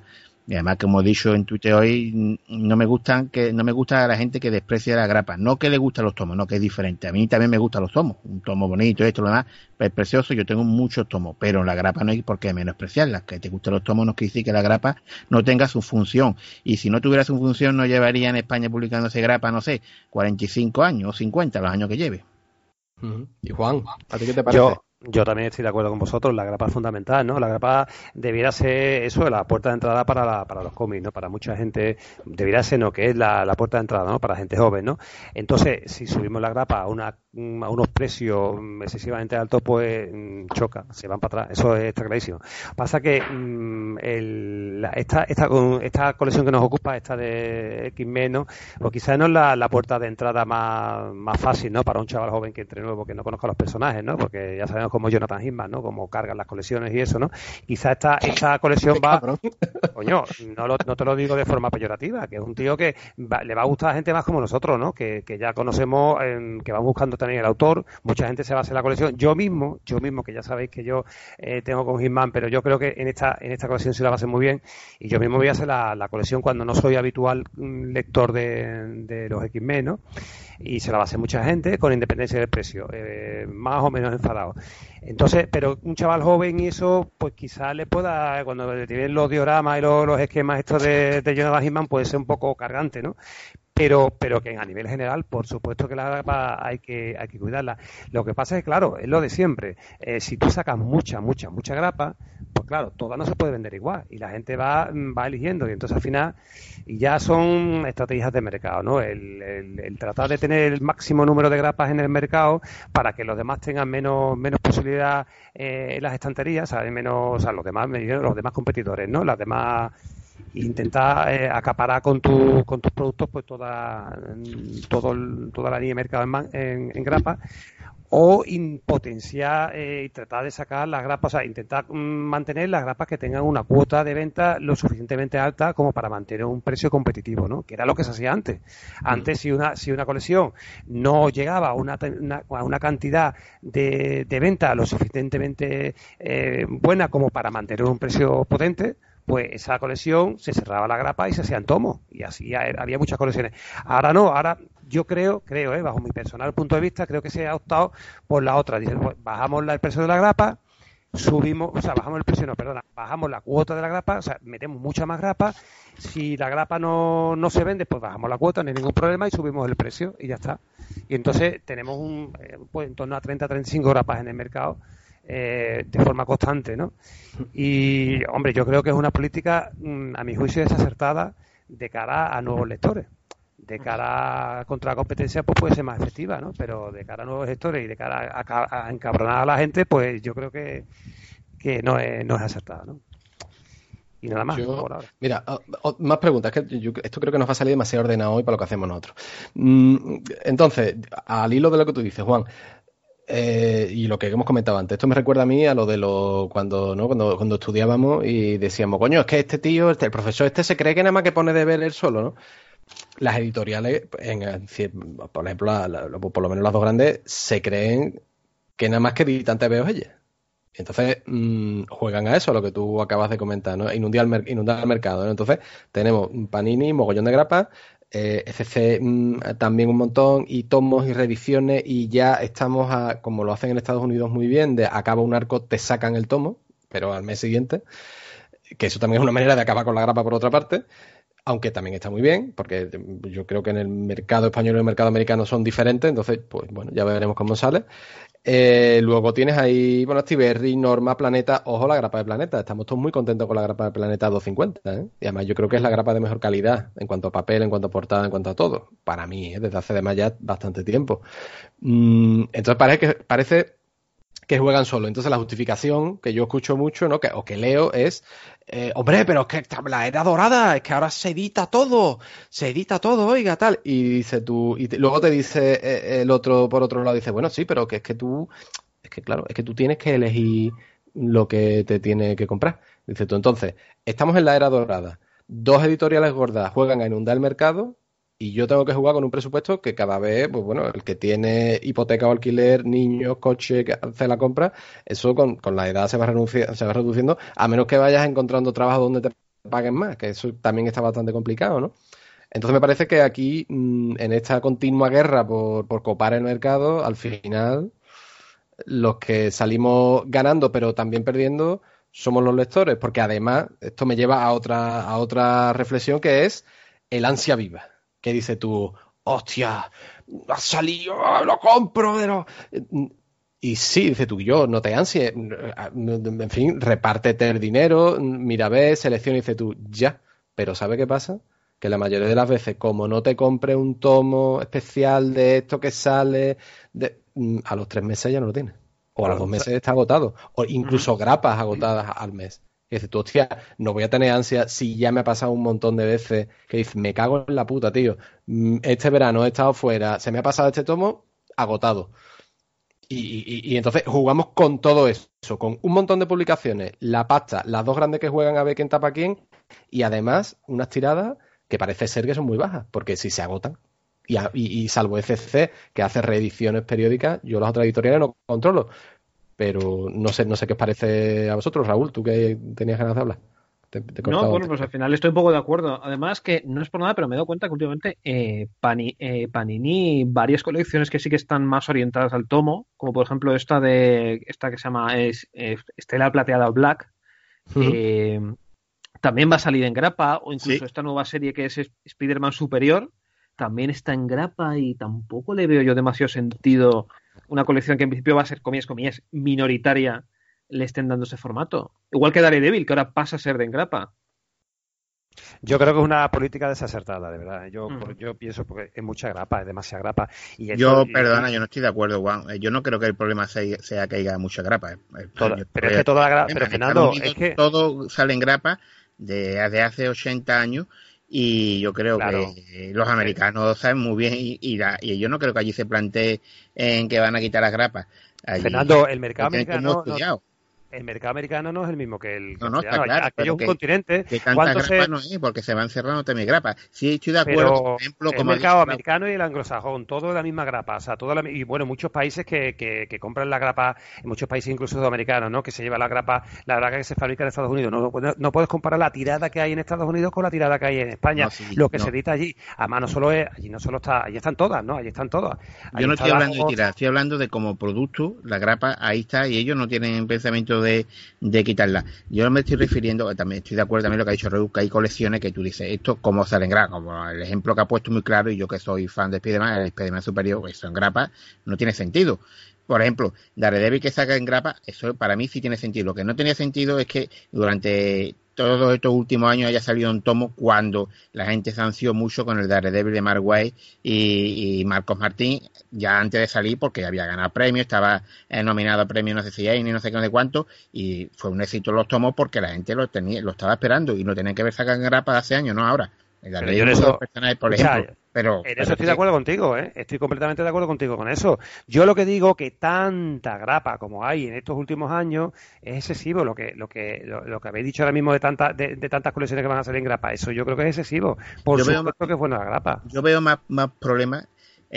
Y además, como he dicho en Twitter hoy, no me gustan que no me gusta la gente que desprecia la grapa. No que le gustan los tomos, no, que es diferente. A mí también me gustan los tomos. Un tomo bonito, esto, lo demás, es precioso. Yo tengo muchos tomos, pero la grapa no hay por qué menospreciarla. Que te gusten los tomos no quiere decir que la grapa no tenga su función. Y si no tuviera su función, no llevaría en España publicándose grapa, no sé, cuarenta y cinco años o cincuenta, los años que lleve. Uh-huh. Y Juan, ¿a ti qué te parece? Yo, yo también estoy de acuerdo con vosotros, la grapa es fundamental, ¿no? La grapa debiera ser eso, la puerta de entrada para la, para los cómics, ¿no? Para mucha gente, debiera ser, ¿no? Que es la, la puerta de entrada, ¿no? Para gente joven, ¿no? Entonces, si subimos la grapa a una a unos precios excesivamente altos, pues choca, se van para atrás, eso está clarísimo. Pasa que mmm, el, la, esta, esta, esta colección que nos ocupa, esta de X-Men, ¿no? Pues quizás no es la, la puerta de entrada más, más fácil, ¿no? Para un chaval joven que entre nuevo, que no conozca los personajes, ¿no? Porque ya sabemos cómo Jonathan Hickman, ¿no? Cómo cargan las colecciones y eso, ¿no? Quizás esta, esta colección va... Coño, no, lo, no te lo digo de forma peyorativa, que es un tío que va, le va a gustar a gente más como nosotros, ¿no? Que, que ya conocemos, eh, que van buscando también el autor, mucha gente se va a hacer la colección. Yo mismo, yo mismo, que ya sabéis que yo eh, tengo con Hitman, pero yo creo que en esta en esta colección se la va a hacer muy bien, y yo mismo voy a hacer la, la colección cuando no soy habitual lector de, de los X-Men, ¿no? Y se la va a hacer mucha gente con independencia del precio, eh, más o menos enfadado. Entonces, pero un chaval joven y eso, pues quizás le pueda, cuando le tienen los dioramas y los, los esquemas estos de, de Jonathan Hickman, puede ser un poco cargante, ¿no? Pero, pero que a nivel general, por supuesto que la grapa hay que, hay que cuidarla. Lo que pasa es que, claro, es lo de siempre. Eh, si tú sacas mucha, mucha, mucha grapa, pues claro, toda no se puede vender igual. Y la gente va, va eligiendo. Y entonces al final, y ya son estrategias de mercado, ¿no? El, el, el tratar de tener el máximo número de grapas en el mercado para que los demás tengan menos, menos posibilidad eh, en las estanterías, ¿sabes? Menos, o sea, los demás, los demás competidores, ¿no? Las demás... intentar eh, acaparar con tu, con tus productos pues toda todo, toda la línea de mercado en, man, en, en grapa, o potenciar eh, y tratar de sacar las grapas, o sea, intentar mm, mantener las grapas que tengan una cuota de venta lo suficientemente alta como para mantener un precio competitivo, ¿no? Que era lo que se hacía antes. Antes, si una si una colección no llegaba a una, una, a una cantidad de, de venta lo suficientemente eh, buena como para mantener un precio potente, pues esa colección se cerraba la grapa y se hacían tomos, y así había muchas colecciones. Ahora no, ahora yo creo, creo, eh, bajo mi personal punto de vista, creo que se ha optado por la otra. Dicen, pues, bajamos el precio de la grapa, subimos, o sea, bajamos el precio, no, perdona, bajamos la cuota de la grapa, o sea, metemos mucha más grapa. Si la grapa no, no se vende, pues bajamos la cuota, no hay ningún problema, y subimos el precio y ya está. Y entonces tenemos un, eh, pues en torno a treinta a treinta y cinco grapas en el mercado. Eh, de forma constante, ¿no? Y, hombre, yo creo que es una política, mmm, a mi juicio, desacertada de cara a nuevos lectores. De cara contra la competencia, pues puede ser más efectiva, ¿no? Pero de cara a nuevos lectores y de cara a, a encabronar a la gente, pues yo creo que, que no es, no es acertada, ¿no? Y nada más, yo, por ahora. Mira, oh, oh, más preguntas. Que yo, esto creo que nos va a salir demasiado ordenado hoy para lo que hacemos nosotros. Mm, entonces, al hilo de lo que tú dices, Juan, Eh, y lo que hemos comentado antes, esto me recuerda a mí a lo de lo cuando no cuando, cuando estudiábamos y decíamos, coño, es que este tío, este, el profesor este se cree que nada más que pone deber él solo, ¿no? Las editoriales, en, en, por ejemplo, la, la, por lo menos las dos grandes, se creen que nada más que editan T V Os ellas. Y entonces mmm, juegan a eso, a lo que tú acabas de comentar, ¿no? Inundar el, inundar el mercado, ¿no? Entonces tenemos Panini, mogollón de grapas, Eh, F C mmm, también un montón, y tomos y reediciones, y ya estamos a, como lo hacen en Estados Unidos muy bien, de acaba un arco, te sacan el tomo, pero al mes siguiente, que eso también es una manera de acabar con la grapa por otra parte, aunque también está muy bien, porque yo creo que en el mercado español y el mercado americano son diferentes, entonces, pues bueno, ya veremos cómo sale. Eh, luego tienes ahí, bueno, Stiberri, Norma, Planeta, ojo la grapa de Planeta, estamos todos muy contentos con la grapa de Planeta doscientos cincuenta, ¿eh? Y además yo creo que es la grapa de mejor calidad en cuanto a papel, en cuanto a portada, en cuanto a todo, para mí, ¿eh? Desde hace además ya bastante tiempo. Mm, entonces parece que parece que juegan solo. Entonces la justificación que yo escucho mucho, ¿no? que, o que leo es, eh, hombre, pero es que la era dorada, es que ahora se edita todo, se edita todo, oiga, tal. Y dice tú, y te, luego te dice eh, el otro, por otro lado, dice, bueno, sí, pero que es que tú, es que claro, es que tú tienes que elegir lo que te tiene que comprar. Dice tú, entonces, estamos en la era dorada, dos editoriales gordas juegan a inundar el mercado, y yo tengo que jugar con un presupuesto que cada vez, pues bueno, el que tiene hipoteca o alquiler, niños, coche, que hace la compra, eso con, con la edad se va, renuncia, se va reduciendo, a menos que vayas encontrando trabajo donde te paguen más, que eso también está bastante complicado, ¿no? Entonces me parece que aquí, en esta continua guerra por, por copar el mercado, al final los que salimos ganando pero también perdiendo somos los lectores, porque además esto me lleva a otra, a otra reflexión, que es el ansia viva, que dice tú, hostia, ha salido, lo compro, pero... Y sí, dice tú, yo, no te ansies, en fin, repártete el dinero, mira, ves, selecciona, y dice tú, ya, pero ¿sabe qué pasa? Que la mayoría de las veces, como no te compres un tomo especial de esto que sale, de, a los tres meses ya no lo tienes. O a los dos meses está agotado. O incluso grapas agotadas al mes. Y dices tú, hostia, no voy a tener ansia si ya me ha pasado un montón de veces que dices, me cago en la puta, tío. Este verano he estado fuera, se me ha pasado este tomo, agotado. Y, y, y entonces jugamos con todo eso, con un montón de publicaciones, la pasta, las dos grandes que juegan a ver quién tapa quién, y además unas tiradas que parece ser que son muy bajas, porque si se agotan, y, y, y salvo F C, que hace reediciones periódicas, yo las otras editoriales no controlo, pero no sé, no sé qué os parece a vosotros, Raúl, tú que tenías ganas de hablar. Te, te no, bueno, pues al final estoy un poco de acuerdo. Además que no es por nada, pero me he dado cuenta que últimamente eh, Pani, eh, Panini, varias colecciones que sí que están más orientadas al tomo, como por ejemplo esta de esta que se llama es, eh, Estela Plateada Black, uh-huh. eh, también va a salir en grapa, o incluso sí. Esta nueva serie que es Spider-Man Superior, también está en grapa y tampoco le veo yo demasiado sentido una colección que en principio va a ser, comillas, comillas, minoritaria, le estén dando ese formato. Igual que Daredevil, que ahora pasa a ser de engrapa. Yo creo que es una política desacertada, de verdad. Yo, mm. por, yo pienso porque es mucha grapa, es demasiada grapa. Y esto, yo, y, perdona, yo no estoy de acuerdo, Juan. Yo no creo que el problema sea, sea que haya mucha grapa. Toda, yo, pero es que toda la grapa... Pero Fernando, Unidos, es que... todo sale en grapa de, de hace ochenta años y yo creo claro. que los americanos sí. saben muy bien y, y, la, y yo no creo que allí se plantee en que van a quitar las grapas. Allí, Fernando, el mercado americano... El mercado americano no es el mismo que el no, no, está claro, aquello es un que, continente. Que tantas grapas se... no es, porque se van cerrando también grapas. Sí, estoy de acuerdo, pero por ejemplo, el como mercado americano y el anglosajón, todo de la misma grapa, o sea, toda la, y bueno, muchos países que, que, que compran la grapa, en muchos países incluso sudamericanos, ¿no? Que se lleva la grapa, la grapa que se fabrica en Estados Unidos. No, no, no puedes comparar la tirada que hay en Estados Unidos con la tirada que hay en España, no, sí, lo que no. se edita allí. Además, no solo es, allí no solo está, allí están todas, ¿no? Allí están todas. Allí Yo no estoy hablando de tirada, estoy hablando de como producto, la grapa ahí está y ellos no tienen pensamiento de, de quitarla. Yo no me estoy refiriendo, también estoy de acuerdo también lo que ha dicho Raúl, que hay colecciones que tú dices, esto como sale en grapa, como el ejemplo que ha puesto muy claro, y yo que soy fan de Spider-Man, el Spider-Man Superior, eso en grapa no tiene sentido. Por ejemplo, Daredevil que saca en grapa, eso para mí sí tiene sentido. Lo que no tenía sentido es que durante todos estos últimos años haya salido un tomo cuando la gente se ansió mucho con el Daredevil de Mark Waid y, y Marcos Martín, ya antes de salir, porque había ganado premios, estaba eh, nominado a premios no sé si hay ni no sé qué, no sé cuánto, y fue un éxito los tomos porque la gente lo tenía, lo estaba esperando y lo tenían que haber sacado en grapa hace años, no ahora. Pero yo en eso, personajes, por ejemplo, pero, en pero eso estoy de acuerdo contigo, ¿eh? Estoy completamente de acuerdo contigo con eso. Yo lo que digo que tanta grapa como hay en estos últimos años es excesivo. Lo que lo que lo, lo que habéis dicho ahora mismo de tantas de, de tantas colecciones que van a salir en grapa, eso yo creo que es excesivo. Por yo supuesto más, que es bueno la grapa. Yo veo más más problemas.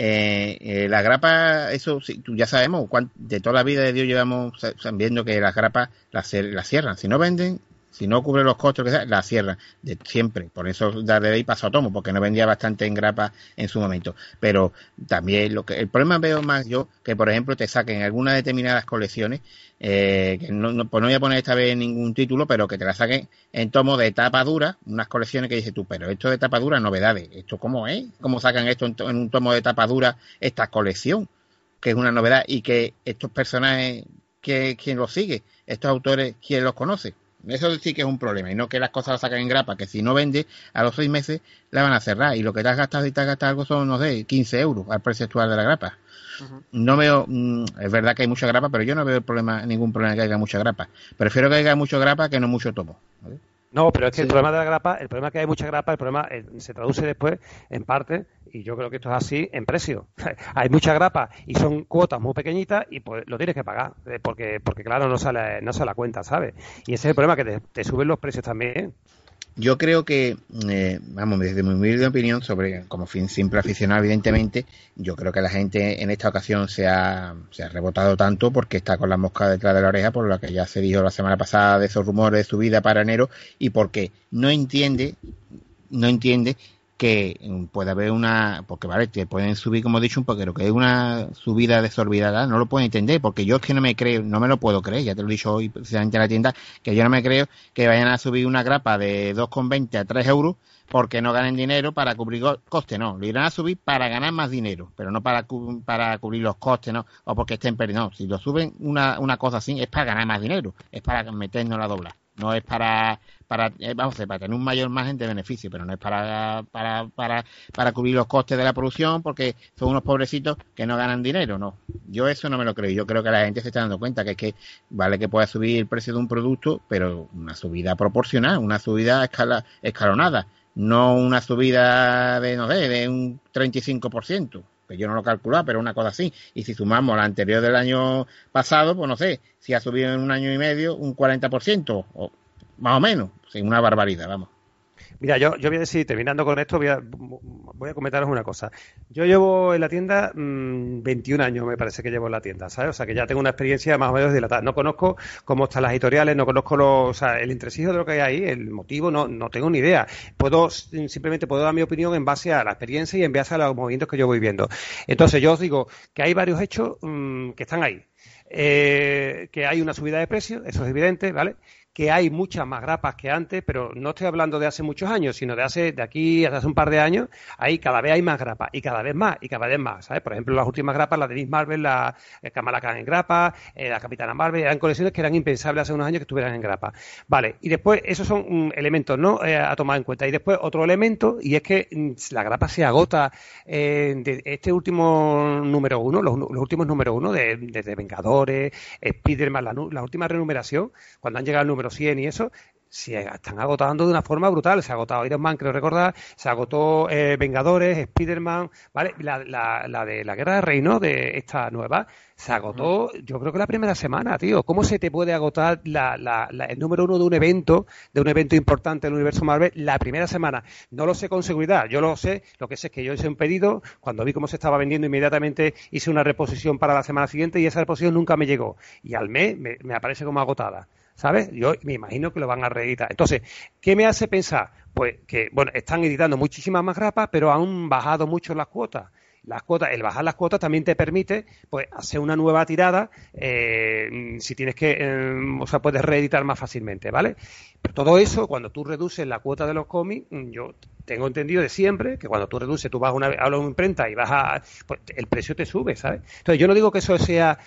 Eh, eh, la grapa, eso sí, ya sabemos, de toda la vida de Dios llevamos viendo que las grapas las, las cierran. Si no venden, si no cubre los costos, que sea, la cierra de siempre. Por eso Daredevil pasó a tomo, porque no vendía bastante en grapa en su momento. Pero también lo que el problema veo más yo que, por ejemplo, te saquen algunas determinadas colecciones, eh, que no, no, pues no voy a poner esta vez ningún título, pero que te la saquen en tomo de tapa dura, unas colecciones que dices tú, pero esto de tapa dura, novedades. ¿Esto cómo es? ¿Cómo sacan esto en, to- en un tomo de tapa dura, esta colección? Que es una novedad y que estos personajes, que ¿quién los sigue? Estos autores, ¿quién los conoce? Eso sí que es un problema, y no que las cosas las sacan en grapa, que si no vende, a los seis meses la van a cerrar, y lo que te has gastado y te has gastado algo son, no sé, quince euros al precio actual de la grapa. Uh-huh. No veo, mmm, es verdad que hay mucha grapa, pero yo no veo el problema, ningún problema que haya mucha grapa. Prefiero que haya mucho grapa que no mucho tomo, ¿vale? No, pero es que sí. el problema de la grapa, el problema es que hay mucha grapa, el problema eh, se traduce después, en parte, y yo creo que esto es así, en precio. Hay mucha grapa y son cuotas muy pequeñitas y pues lo tienes que pagar, eh, porque porque claro, no sale no sale a cuenta, ¿sabes? Y ese es el problema, que te, te suben los precios también. Yo creo que, eh, vamos, desde mi humilde opinión, sobre como fin simple aficionado, evidentemente, yo creo que la gente en esta ocasión se ha, se ha rebotado tanto porque está con la mosca detrás de la oreja, por lo que ya se dijo la semana pasada de esos rumores de subida para enero, y porque no entiende, no entiende que puede haber una, porque vale, te pueden subir, como he dicho, un poquito, que es una subida desorbitada, no lo puedo entender, porque yo es que no me creo, no me lo puedo creer, ya te lo he dicho hoy precisamente en la tienda, que yo no me creo que vayan a subir una grapa de dos con veinte a tres euros porque no ganen dinero para cubrir costes, no, lo irán a subir para ganar más dinero, pero no para cu para cubrir los costes, no, o porque estén perdiendo, no, si lo suben una, una cosa así es para ganar más dinero, es para meternos la dobla. No es para, para eh, vamos a decir, para tener un mayor margen de beneficio, pero no es para, para, para, para cubrir los costes de la producción, porque son unos pobrecitos que no ganan dinero, no. Yo eso no me lo creo. Yo creo que la gente se está dando cuenta que es que vale que pueda subir el precio de un producto, pero una subida proporcional, una subida escala, escalonada, no una subida de, no sé, de un treinta y cinco por ciento. Que yo no lo calculaba, pero una cosa así. Y si sumamos la anterior del año pasado, pues no sé, si ha subido en un año y medio un cuarenta por ciento, o más o menos, sin una barbaridad, vamos. Mira, yo, yo voy a decir, terminando con esto, voy a, voy a comentaros una cosa. Yo llevo en la tienda mmm, veintiún años, me parece que llevo en la tienda, ¿sabes? O sea, que ya tengo una experiencia más o menos dilatada. No conozco cómo están las editoriales, no conozco los, o sea, el entresijo de lo que hay ahí, el motivo, no, no tengo ni idea. Puedo, simplemente puedo dar mi opinión en base a la experiencia y en base a los movimientos que yo voy viendo. Entonces, yo os digo que hay varios hechos mmm, que están ahí. Eh, que hay una subida de precios, eso es evidente, ¿vale? Que hay muchas más grapas que antes, pero no estoy hablando de hace muchos años, sino de hace de aquí hasta hace un par de años, ahí cada vez hay más grapas, y cada vez más, y cada vez más, ¿sabes? Por ejemplo, las últimas grapas, la de Miss Marvel, la eh, Kamala Khan en grapa, eh, la Capitana Marvel, eran colecciones que eran impensables hace unos años que estuvieran en grapa. Vale, y después, esos son um, elementos, ¿no?, eh, a tomar en cuenta. Y después, otro elemento, y es que um, la grapa se agota eh, de este último número uno, los, los últimos número uno, de, de, de Vengadores, Spider-Man, la, la última renumeración, cuando han llegado al número cien y eso, se están agotando de una forma brutal. Se ha agotado Iron Man, creo recordar, se agotó eh, Vengadores, Spider-Man, ¿vale? La, la, la de la Guerra de Reino, de esta nueva, se agotó, yo creo que la primera semana, tío. ¿Cómo se te puede agotar la, la, la, el número uno de un evento, de un evento importante del universo Marvel, la primera semana? No lo sé con seguridad, yo lo sé, lo que sé es que yo hice un pedido, cuando vi cómo se estaba vendiendo, inmediatamente hice una reposición para la semana siguiente y esa reposición nunca me llegó. Y al mes me, me aparece como agotada, ¿sabes? Yo me imagino que lo van a reeditar. Entonces, ¿qué me hace pensar? Pues que, bueno, están editando muchísimas más grapas, pero han bajado mucho las cuotas. Las cuotas, el bajar las cuotas también te permite, pues, hacer una nueva tirada, eh, si tienes que, eh, o sea, puedes reeditar más fácilmente, ¿vale? Pero todo eso, cuando tú reduces la cuota de los cómics, yo tengo entendido de siempre que cuando tú reduces, tú vas a una, a una imprenta y vas a, pues, el precio te sube, ¿sabes? Entonces, yo no digo que eso sea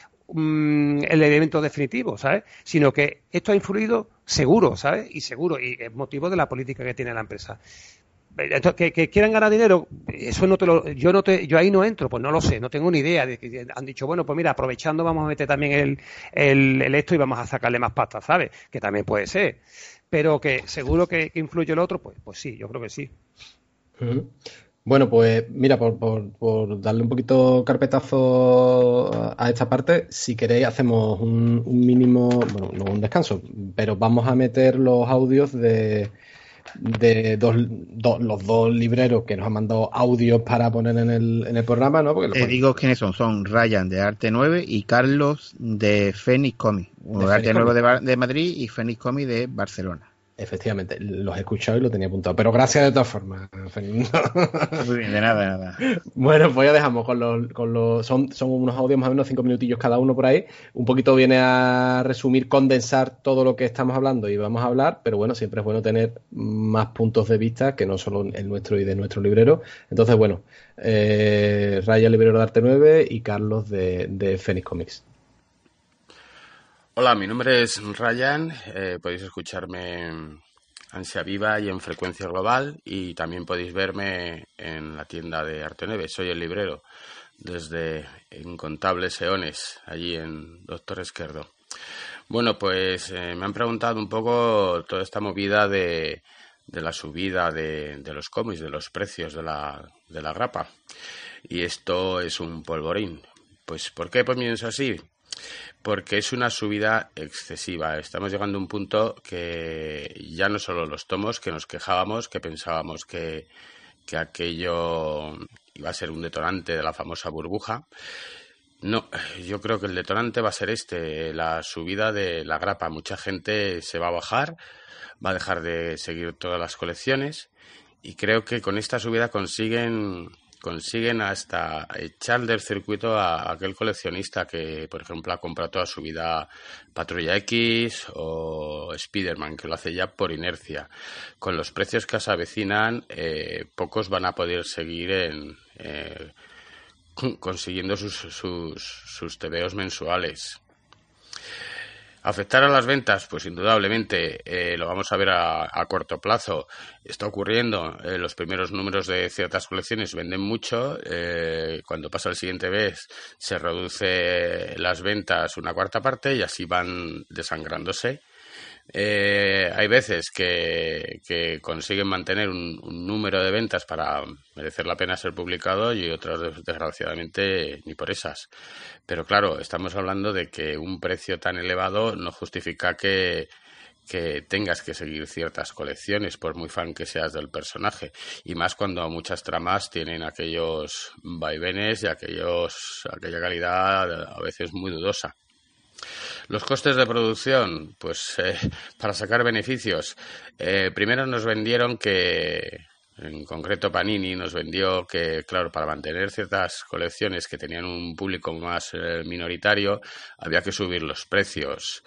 um, el elemento definitivo, ¿sabes? Sino que esto ha influido seguro, ¿sabes? Y seguro, y es motivo de la política que tiene la empresa. Entonces, que, que quieran ganar dinero, eso no te lo, yo no te, yo ahí no entro, pues no lo sé, no tengo ni idea de que han dicho, bueno, pues mira, aprovechando vamos a meter también el, el, el esto y vamos a sacarle más pasta, ¿sabes? Que también puede ser, pero que seguro que, que influye el otro, pues, pues sí, yo creo que sí. Uh-huh. Bueno, pues mira, por, por, por darle un poquito carpetazo a esta parte, si queréis hacemos un, un mínimo, bueno, no un descanso, pero vamos a meter los audios de de dos, dos, los dos libreros que nos han mandado audios para poner en el, en el programa, ¿no? Porque Te digo quiénes son, son Ryan de Arte nueve y Carlos de Phoenix Comics, uno de, de Arte nueve de, de Madrid y Phoenix Comics de Barcelona. Efectivamente, los he escuchado y lo tenía apuntado, pero gracias de todas formas, Fernando. Muy bien, de nada, de nada. Bueno, pues ya dejamos con los, con los son, son unos audios más o menos cinco minutillos cada uno por ahí. Un poquito viene a resumir, condensar todo lo que estamos hablando y vamos a hablar, pero bueno, siempre es bueno tener más puntos de vista que no solo el nuestro y de nuestro librero. Entonces, bueno, eh, Raya, librero de Arte nueve, y Carlos de, de Phoenix Comics. Hola, mi nombre es Ryan, eh, podéis escucharme en Ansia Viva y en Frecuencia Global, y también podéis verme en la tienda de Arte nueve. Soy el librero desde incontables eones, allí en Doctor Esquerdo. Bueno, pues eh, me han preguntado un poco toda esta movida de, de la subida de, de los cómics, de los precios de la, de la grapa. Y esto es un polvorín. Pues, ¿por qué pienso así? porque es una subida excesiva. Estamos llegando a un punto que ya no solo los tomos, que nos quejábamos, que pensábamos que, que aquello iba a ser un detonante de la famosa burbuja. No, yo creo que el detonante va a ser este, la subida de la grapa. Mucha gente se va a bajar, va a dejar de seguir todas las colecciones y creo que con esta subida consiguen consiguen hasta echar del circuito a aquel coleccionista que, por ejemplo, ha comprado toda su vida Patrulla X o Spider-Man, que lo hace ya por inercia. Con los precios que se avecinan, eh, pocos van a poder seguir en... Eh, consiguiendo sus, sus, sus tebeos mensuales. ¿Afectar a las ventas? Pues indudablemente, eh, lo vamos a ver a, a corto plazo. Está ocurriendo, eh, los primeros números de ciertas colecciones venden mucho, eh, cuando pasa el siguiente mes se reduce las ventas una cuarta parte y así van desangrándose. Eh, hay veces que, que consiguen mantener un, un número de ventas para merecer la pena ser publicado y otras, desgraciadamente, ni por esas. Pero claro, estamos hablando de que un precio tan elevado no justifica que, que tengas que seguir ciertas colecciones, por muy fan que seas del personaje. Y más cuando muchas tramas tienen aquellos vaivenes y aquellos, aquella calidad a veces muy dudosa. Los costes de producción, pues eh, para sacar beneficios, eh, primero nos vendieron que, en concreto Panini nos vendió que, claro, para mantener ciertas colecciones que tenían un público más eh, minoritario, había que subir los precios.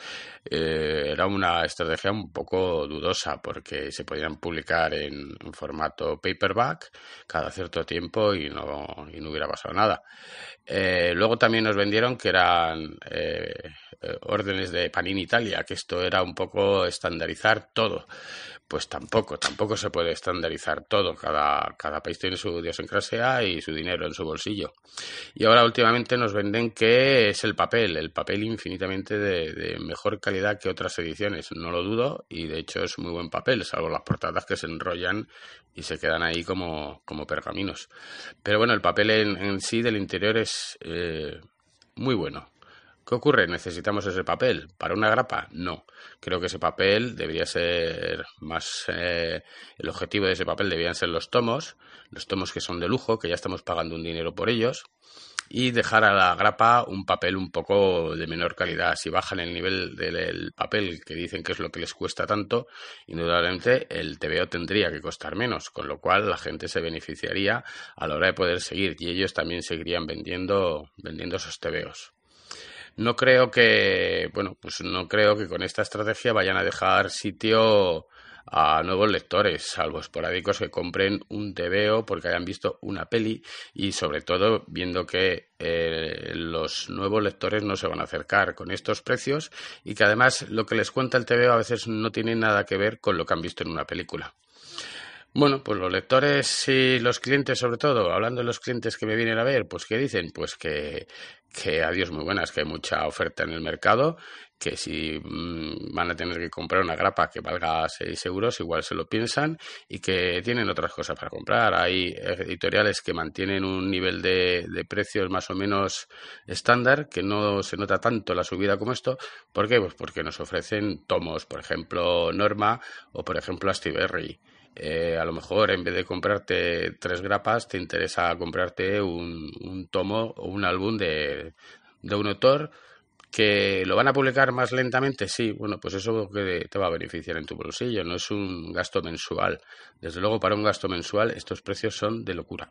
Eh, era una estrategia un poco dudosa porque se podían publicar en, en formato paperback cada cierto tiempo y no, y no hubiera pasado nada. Eh, luego también nos vendieron que eran eh, eh, órdenes de Panini Italia, que esto era un poco estandarizar todo. Pues tampoco, tampoco se puede estandarizar todo. Cada, cada país tiene su idiosincrasia y su dinero en su bolsillo. Y ahora últimamente nos venden que es el papel, el papel infinitamente de, de mejor calidad que otras ediciones. No lo dudo y de hecho es muy buen papel, salvo las portadas que se enrollan y se quedan ahí como, como pergaminos. Pero bueno, el papel en, en sí del interior es eh, muy bueno. ¿Qué ocurre? ¿Necesitamos ese papel? ¿Para una grapa? No. Creo que ese papel debería ser más... Eh, el objetivo de ese papel deberían ser los tomos, los tomos que son de lujo, que ya estamos pagando un dinero por ellos, y dejar a la grapa un papel un poco de menor calidad. Si bajan el nivel del papel, que dicen que es lo que les cuesta tanto, indudablemente el tebeo tendría que costar menos, con lo cual la gente se beneficiaría a la hora de poder seguir, y ellos también seguirían vendiendo, vendiendo esos tebeos. No creo que, bueno, pues no creo que con esta estrategia vayan a dejar sitio a nuevos lectores, salvo esporádicos que compren un tebeo porque hayan visto una peli y sobre todo viendo que eh, los nuevos lectores no se van a acercar con estos precios y que además lo que les cuenta el tebeo a veces no tiene nada que ver con lo que han visto en una película. Bueno, pues los lectores y los clientes, sobre todo, hablando de los clientes que me vienen a ver, pues ¿qué dicen? Pues que, que adiós muy buenas, que hay mucha oferta en el mercado, que si mmm, van a tener que comprar una grapa que valga seis euros, igual se lo piensan y que tienen otras cosas para comprar. Hay editoriales que mantienen un nivel de, de precios más o menos estándar, que no se nota tanto la subida como esto. ¿Por qué? Pues porque nos ofrecen tomos, por ejemplo, Norma o por ejemplo Astiberri. Eh, a lo mejor en vez de comprarte tres grapas te interesa comprarte un, un tomo o un álbum de, de un autor que lo van a publicar más lentamente, sí, bueno, pues eso que te va a beneficiar en tu bolsillo, no es un gasto mensual. Desde luego para un gasto mensual estos precios son de locura.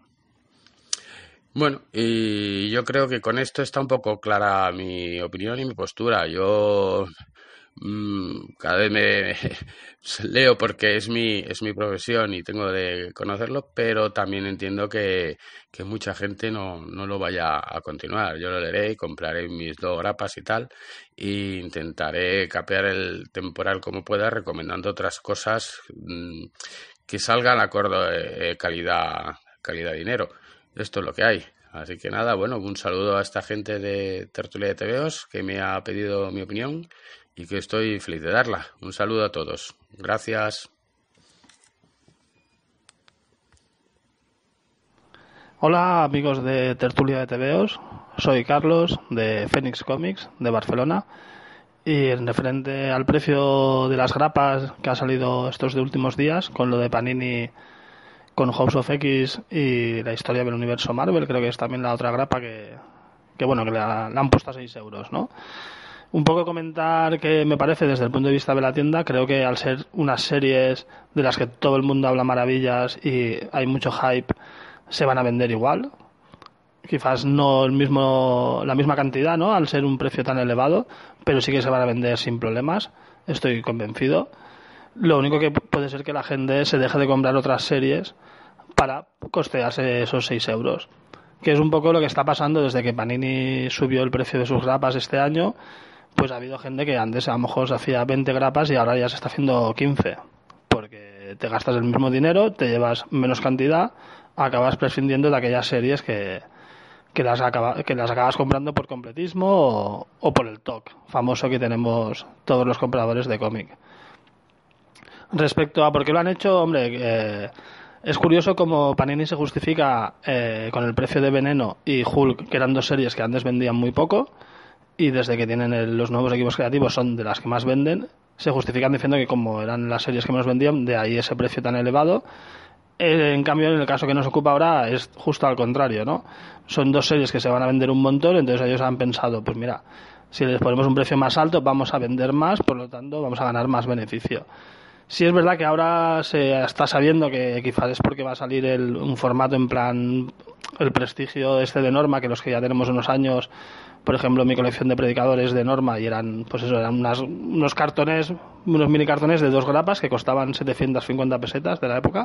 Bueno, y yo creo que con esto está un poco clara mi opinión y mi postura. Yo mmm, cada vez me leo porque es mi es mi profesión y tengo de conocerlo, pero también entiendo que, que mucha gente no, no lo vaya a continuar. Yo lo leeré y compraré mis dos grapas y tal, e intentaré capear el temporal como pueda, recomendando otras cosas mmm, que salgan acorde eh, calidad calidad-dinero. Esto es lo que hay. Así que nada, bueno, un saludo a esta gente de Tertulia de Tebeos que me ha pedido mi opinión y que estoy feliz de darla. Un saludo a todos. Gracias. Hola amigos de Tertulia de TVOs, soy Carlos de Phoenix Comics de Barcelona y en referente al precio de las grapas que ha salido estos de últimos días con lo de Panini con House of X y la historia del universo Marvel, creo que es también la otra grapa que, que bueno, que la, la han puesto a seis euros, ¿no? Un poco comentar que me parece desde el punto de vista de la tienda, creo que al ser unas series de las que todo el mundo habla maravillas y hay mucho hype, se van a vender igual. Quizás no el mismo, la misma cantidad, ¿no? Al ser un precio tan elevado, pero sí que se van a vender sin problemas. Estoy convencido. Lo único que puede ser que la gente se deje de comprar otras series para costearse esos seis euros. Que es un poco lo que está pasando desde que Panini subió el precio de sus grapas este año. Pues ha habido gente que antes a lo mejor se hacía veinte grapas y ahora ya se está haciendo quince. Porque te gastas el mismo dinero, te llevas menos cantidad, acabas prescindiendo de aquellas series que, que, las, acaba, que las acabas comprando por completismo o, o por el T O C, famoso que tenemos todos los compradores de cómic. Respecto a por qué lo han hecho, hombre, eh, es curioso cómo Panini se justifica eh, con el precio de Veneno y Hulk, que eran dos series que antes vendían muy poco, y desde que tienen el, los nuevos equipos creativos son de las que más venden, se justifican diciendo que como eran las series que menos vendían, de ahí ese precio tan elevado. En cambio, en el caso que nos ocupa ahora es justo al contrario, ¿no? Son dos series que se van a vender un montón, entonces ellos han pensado, pues mira, si les ponemos un precio más alto vamos a vender más, por lo tanto vamos a ganar más beneficio. Sí es verdad que ahora se está sabiendo que quizás es porque va a salir el, un formato en plan el prestigio este de Norma, que los que ya tenemos unos años, por ejemplo mi colección de predicadores de Norma, y eran pues eso, eran unas, unos cartones, unos mini cartones de dos grapas que costaban setecientas cincuenta pesetas de la época,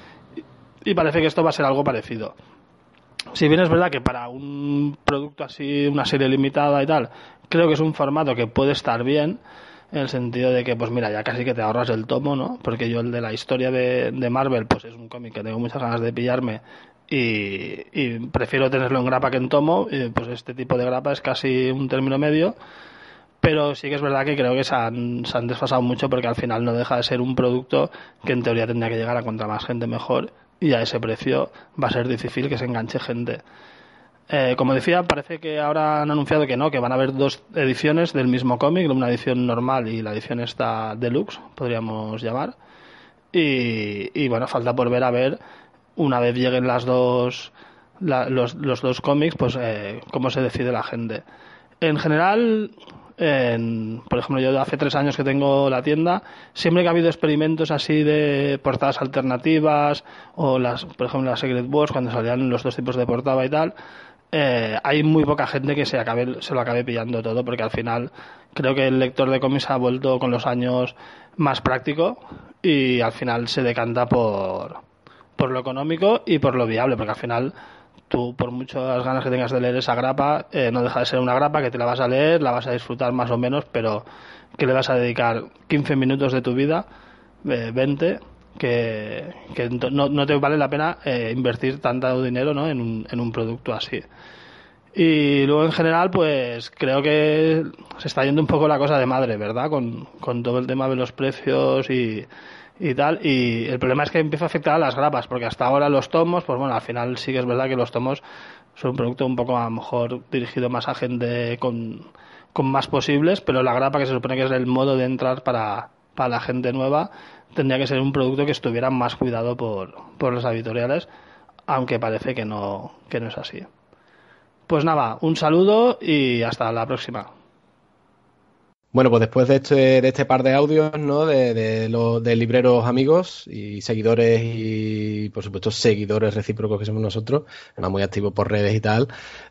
y parece que esto va a ser algo parecido. Si bien es verdad que para un producto así, una serie limitada y tal, creo que es un formato que puede estar bien, en el sentido de que, pues mira, ya casi que te ahorras el tomo, ¿no? Porque yo el de la historia de, de Marvel, pues es un cómic que tengo muchas ganas de pillarme y, y prefiero tenerlo en grapa que en tomo, y pues este tipo de grapa es casi un término medio, pero sí que es verdad que creo que se han, se han desfasado mucho porque al final no deja de ser un producto que en teoría tendría que llegar a contra más gente mejor, y a ese precio va a ser difícil que se enganche gente. Eh, como decía, parece que ahora han anunciado que no, que van a haber dos ediciones del mismo cómic, una edición normal y la edición esta deluxe, podríamos llamar. Y, y bueno, falta por ver a ver, una vez lleguen las dos, la, los, los dos cómics, pues eh, cómo se decide la gente. En general, en, por ejemplo, yo hace tres años que tengo la tienda, siempre que ha habido experimentos así de portadas alternativas, o las, por ejemplo, las Secret Wars, cuando salían los dos tipos de portada y tal, eh, hay muy poca gente que se acabe, se lo acabe pillando todo, porque al final creo que el lector de cómics ha vuelto con los años más práctico y al final se decanta por, por lo económico y por lo viable, porque al final tú, por muchas ganas que tengas de leer esa grapa, eh, no deja de ser una grapa que te la vas a leer, la vas a disfrutar más o menos, pero que le vas a dedicar quince minutos de tu vida, eh, veinte, que, que no, no te vale la pena eh, invertir tanto dinero, ¿no? en, un, en un producto así. Y luego en general pues creo que se está yendo un poco la cosa de madre, ¿verdad? Con, con todo el tema de los precios y, y tal, y el problema es que empieza a afectar a las grapas, porque hasta ahora los tomos, pues bueno, al final sí que es verdad que los tomos son un producto un poco a lo mejor dirigido más a gente con, con más posibles, pero la grapa, que se supone que es el modo de entrar para, para la gente nueva, tendría que ser un producto que estuviera más cuidado por, por los editoriales, aunque parece que no, que no es así. Pues nada, un saludo y hasta la próxima. Bueno, pues después de este, de este par de audios, ¿no? De, de los de libreros amigos y seguidores y, por supuesto, seguidores recíprocos que somos nosotros, además muy activos por redes y tal,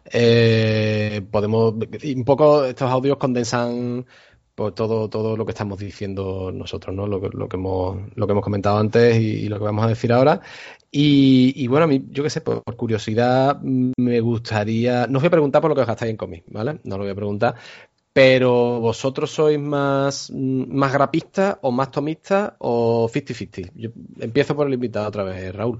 eh, podemos, un poco estos audios condensan pues todo, todo lo que estamos diciendo nosotros, ¿no? Lo, lo que hemos, lo que hemos comentado antes y, y lo que vamos a decir ahora. Y, y bueno, a mí, yo qué sé, por, por curiosidad, me gustaría, no os voy a preguntar por lo que os gastáis en cómics, ¿vale? No lo voy a preguntar. Pero vosotros sois más, más grapistas o más tomistas o cincuenta cincuenta. Yo empiezo por el invitado otra vez, Raúl.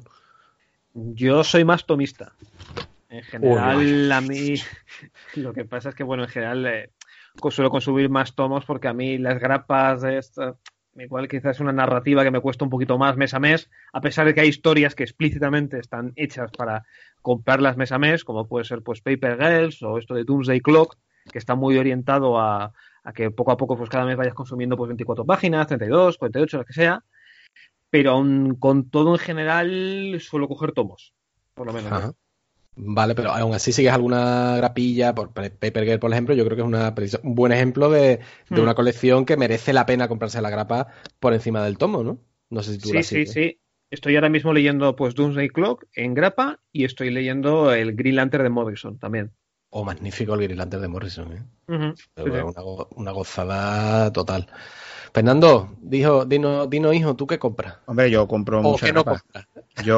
Yo soy más tomista. En general, Uy, uy. a mí lo que pasa es que, bueno, en general eh, suelo consumir más tomos porque a mí las grapas de esta, igual quizás es una narrativa que me cuesta un poquito más mes a mes, a pesar de que hay historias que explícitamente están hechas para comprarlas mes a mes, como puede ser pues Paper Girls o esto de Doomsday Clock, que está muy orientado a, a que poco a poco pues cada mes vayas consumiendo pues veinticuatro páginas, treinta y dos, cuarenta y ocho, lo que sea, pero aún con todo en general suelo coger tomos, por lo menos. Ajá. Vale, pero aún así sigues alguna grapilla, por Paper Girl, por ejemplo, yo creo que es una, un buen ejemplo de, de Hmm. una colección que merece la pena comprarse la grapa por encima del tomo, ¿no? No sé si tú Sí, la sí, sigues. sí. Estoy ahora mismo leyendo pues Doomsday Clock en grapa y estoy leyendo el Green Lantern de Morrison también. Oh, magnífico el Green Lantern de Morrison, ¿eh? Ujú, sí, sí. Una, go- una gozada total. Fernando, dijo, dino, dino, hijo, ¿tú qué compras? Hombre, yo compro ¿O mucha qué no grapa. compras? Yo,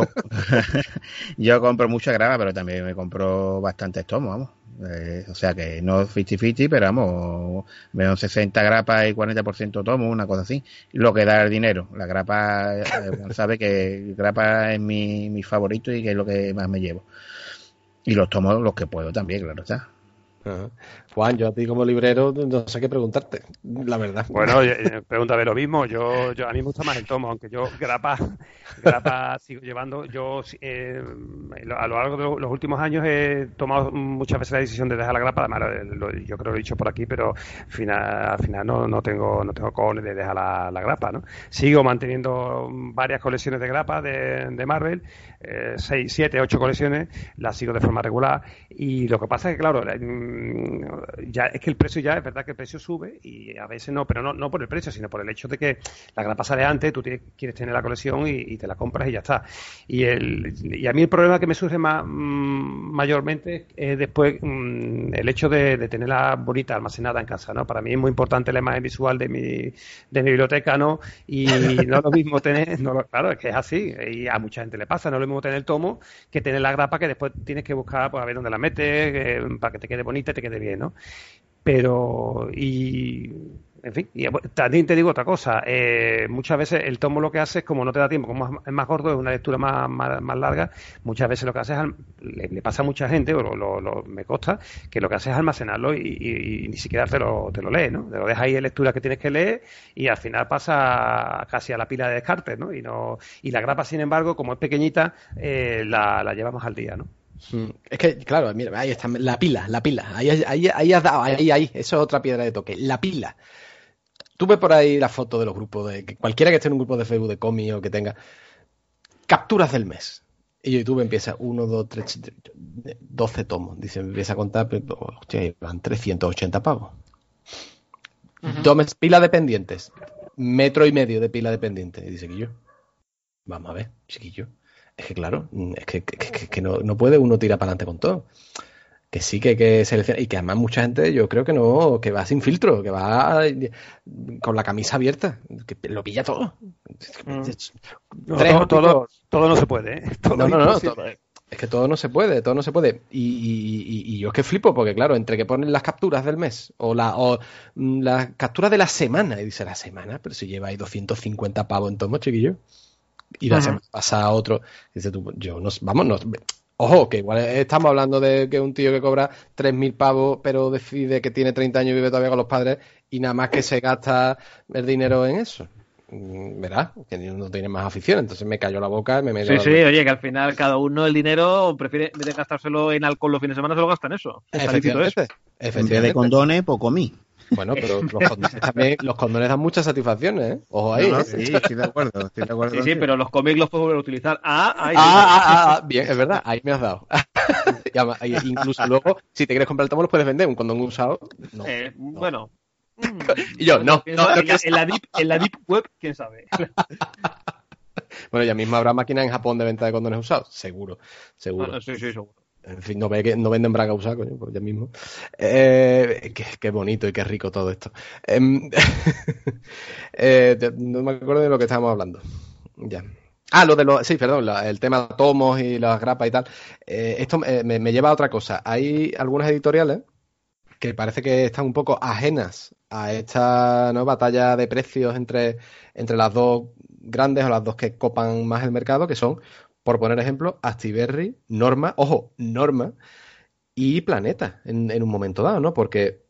yo compro mucha grapa, pero también me compro bastantes tomos, vamos. Eh, o sea que no cincuenta cincuenta, pero vamos, veo sesenta grapas y cuarenta por ciento tomo, una cosa así. Lo que da el dinero. La grapa, eh, sabe que grapa es mi, mi favorito y que es lo que más me llevo. Y los tomo los que puedo también, claro está. Ajá. Juan, yo a ti como librero no sé qué preguntarte, la verdad. Bueno, eh, pregúntame lo mismo. Yo, yo a mí me gusta más el tomo, aunque yo grapa, grapa sigo llevando. Yo eh, a lo largo de los últimos años he tomado muchas veces la decisión de dejar la grapa. Además, lo, yo creo que lo he dicho por aquí, pero al final, al final no, no tengo, no tengo cojones de dejar la, la grapa, ¿no? Sigo manteniendo varias colecciones de grapa de, de Marvel, eh, seis, siete, ocho colecciones. Las sigo de forma regular y lo que pasa es que claro. La, ya es que el precio ya es verdad que el precio sube y a veces no, pero no, no por el precio, sino por el hecho de que la grapa sale antes, tú tienes, quieres tener la colección y, y te la compras y ya está. Y el y a mí el problema que me surge más mmm, mayormente es después mmm, el hecho de, de tenerla bonita almacenada en casa, ¿no? Para mí es muy importante la imagen visual de mi, de mi biblioteca, ¿no? Y no es lo mismo tener, no, claro, es que es así, y a mucha gente le pasa, no es lo mismo tener el tomo que tener la grapa que después tienes que buscar pues, a ver dónde la metes, eh, para que te quede bonita y te quede bien, ¿no? Pero, y, en fin, y también te digo otra cosa, eh, muchas veces el tomo lo que hace es, como no te da tiempo, como es más gordo, es una lectura más, más, más larga, muchas veces lo que hace es, le, le pasa a mucha gente, o lo, lo, lo, me consta, que lo que hace es almacenarlo y, y, y ni siquiera te lo, te lo lees, ¿no? Te lo dejas ahí en lectura que tienes que leer y al final pasa casi a la pila de descartes, ¿no? Y, no, y la grapa, sin embargo, como es pequeñita, eh, la, la llevamos al día, ¿no? Es que, claro, mira, ahí está, la pila, la pila, ahí, ahí, ahí has dado, ahí, ahí, eso es otra piedra de toque, la pila. Tú ves por ahí la foto de los grupos, de que cualquiera que esté en un grupo de Facebook de cómic o que tenga capturas del mes. Y YouTube empieza uno, dos, tres, doce tomos, dice, empieza a contar, pero, hostia, van trescientos ochenta pavos. Uh-huh. Dos pila de pendientes, metro y medio de pila de pendientes. Y dice, Guillo, vamos a ver, chiquillo. Es que claro, es que, que, que, que no, no puede uno tirar para adelante con todo. Que sí que hay que seleccionar. Y que además mucha gente, yo creo que no, que va sin filtro, que va con la camisa abierta, que lo pilla todo. Mm. No, todo, todo, todo no se puede, ¿eh? Todo no, no, no, todo, es que todo no se puede, todo no se puede. Y, y, y yo es que flipo, porque claro, entre que ponen las capturas del mes o, la, o las capturas de la semana, y dice la semana, pero si lleva ahí doscientos cincuenta pavos en tomo, chiquillo. Y la uh-huh. semana pasa a otro. Dice tú, yo no, vamos, no, ojo, que igual estamos hablando de que un tío que cobra tres mil pavos, pero decide que tiene treinta años y vive todavía con los padres y nada más que se gasta el dinero en eso. ¿Verdad? Que no tiene más afición, entonces me cayó la boca y me meto. Sí, sí, boca. Oye, que al final cada uno el dinero prefiere, en vez de gastárselo en alcohol los fines de semana, se lo gasta en eso. Efectivamente. Eso. Efectivamente. En vez de condones, pues comí. Bueno, pero los condones también, los condones dan muchas satisfacciones, ¿eh? Ojo ahí. No, no, ¿eh? Sí, estoy de acuerdo, estoy de acuerdo. Sí, sí, pero los cómics los puedes volver a utilizar. Ah, ahí, ah, ah, ah, bien, es verdad, ahí me has dado. Incluso luego, si te quieres comprar el tomo, los puedes vender. Un condón usado, no. Eh, no. Bueno. Y yo, no. no, no, no no en, la, en, la deep, en la Deep Web, quién sabe. Bueno, ya mismo habrá máquinas en Japón de venta de condones usados. Seguro, seguro. Bueno, sí, sí, seguro. En fin, no, ve que, no venden braga usada, coño, pues ya mismo. Eh, qué, qué bonito y qué rico todo esto. Eh, eh, no me acuerdo de lo que estábamos hablando. Ya. Ah, lo de los... Sí, perdón, la, el tema de tomos y las grapas y tal. Eh, esto eh, me, me lleva a otra cosa. Hay algunas editoriales que parece que están un poco ajenas a esta, ¿no?, batalla de precios entre, entre las dos grandes o las dos que copan más el mercado, que son, por poner ejemplo, Astiberri, Norma, ojo, Norma y Planeta en, en un momento dado, ¿no? Porque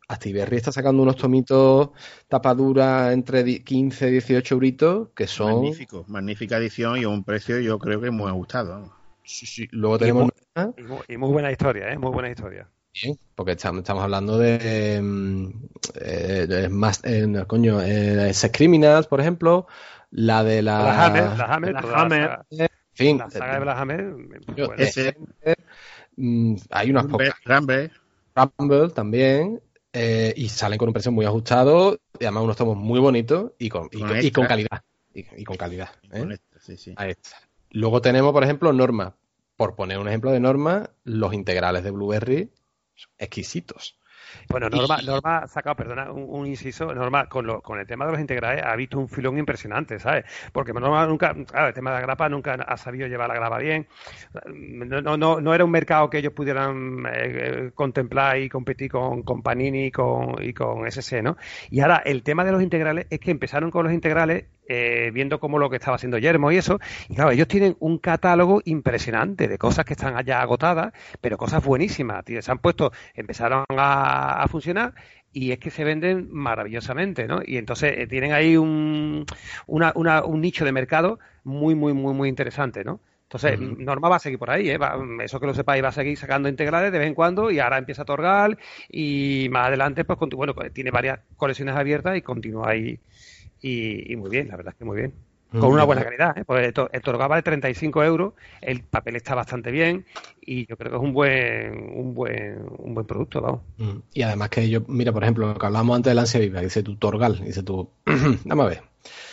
Actiberri está sacando unos tomitos tapadura entre quince y dieciocho euritos que son... Magnífico, magnífica edición y a un precio yo creo que muy ajustado. Sí, sí. Luego tenemos... Y muy, y muy, y muy buena historia, ¿eh? Muy buena historia. Bien, porque estamos, estamos hablando de, eh, de más, eh, coño, eh, Sex Criminals, por ejemplo, la de la... La Hammer, la Hammer, la la Hammer. saga, en fin, la saga de la Hammer. yo, Bueno, ese, mm, hay unas Rumble, pocas. Rumble. Rumble también, eh, y salen con un precio muy ajustado, y además unos tomos muy bonitos y con, y, Con con- y extra. con calidad. Y, y con calidad. ¿eh? Con esto, sí, sí. Ahí está. Luego tenemos, por ejemplo, Norma. Por poner un ejemplo de Norma, los integrales de Blueberry son exquisitos. Bueno, Norma, Norma ha sacado, perdona, un, un inciso, Norma, con, lo, con el tema de los integrales ha visto un filón impresionante, ¿sabes? Porque Norma nunca, claro, el tema de la grapa nunca ha sabido llevar la grapa bien. No, no, no, no era un mercado que ellos pudieran eh, contemplar y competir con, con Panini y con, y con S S, ¿no? Y ahora, el tema de los integrales es que empezaron con los integrales eh, viendo cómo lo que estaba haciendo Yermo y eso, y claro, ellos tienen un catálogo impresionante de cosas que están allá agotadas, pero cosas buenísimas, tío. Se han puesto, empezaron a, a funcionar y es que se venden maravillosamente, ¿no? Y entonces eh, tienen ahí un, una, una, un nicho de mercado muy, muy, muy, muy interesante, ¿no? Entonces, uh-huh. Norma va a seguir por ahí, ¿eh? Va, eso que lo sepáis, va a seguir sacando integrales de vez en cuando y ahora empieza a Torgal y más adelante, pues, bueno, tiene varias colecciones abiertas y continúa ahí y, y muy bien, la verdad es que muy bien. Con una buena calidad, ¿eh? Pues el Torgal vale treinta y cinco euros, el papel está bastante bien y yo creo que es un buen un buen un buen producto, vamos. Y además que yo, mira, por ejemplo, lo que hablábamos antes del Ansia Viva, dice tu Torgal, dice tú, vamos a ver.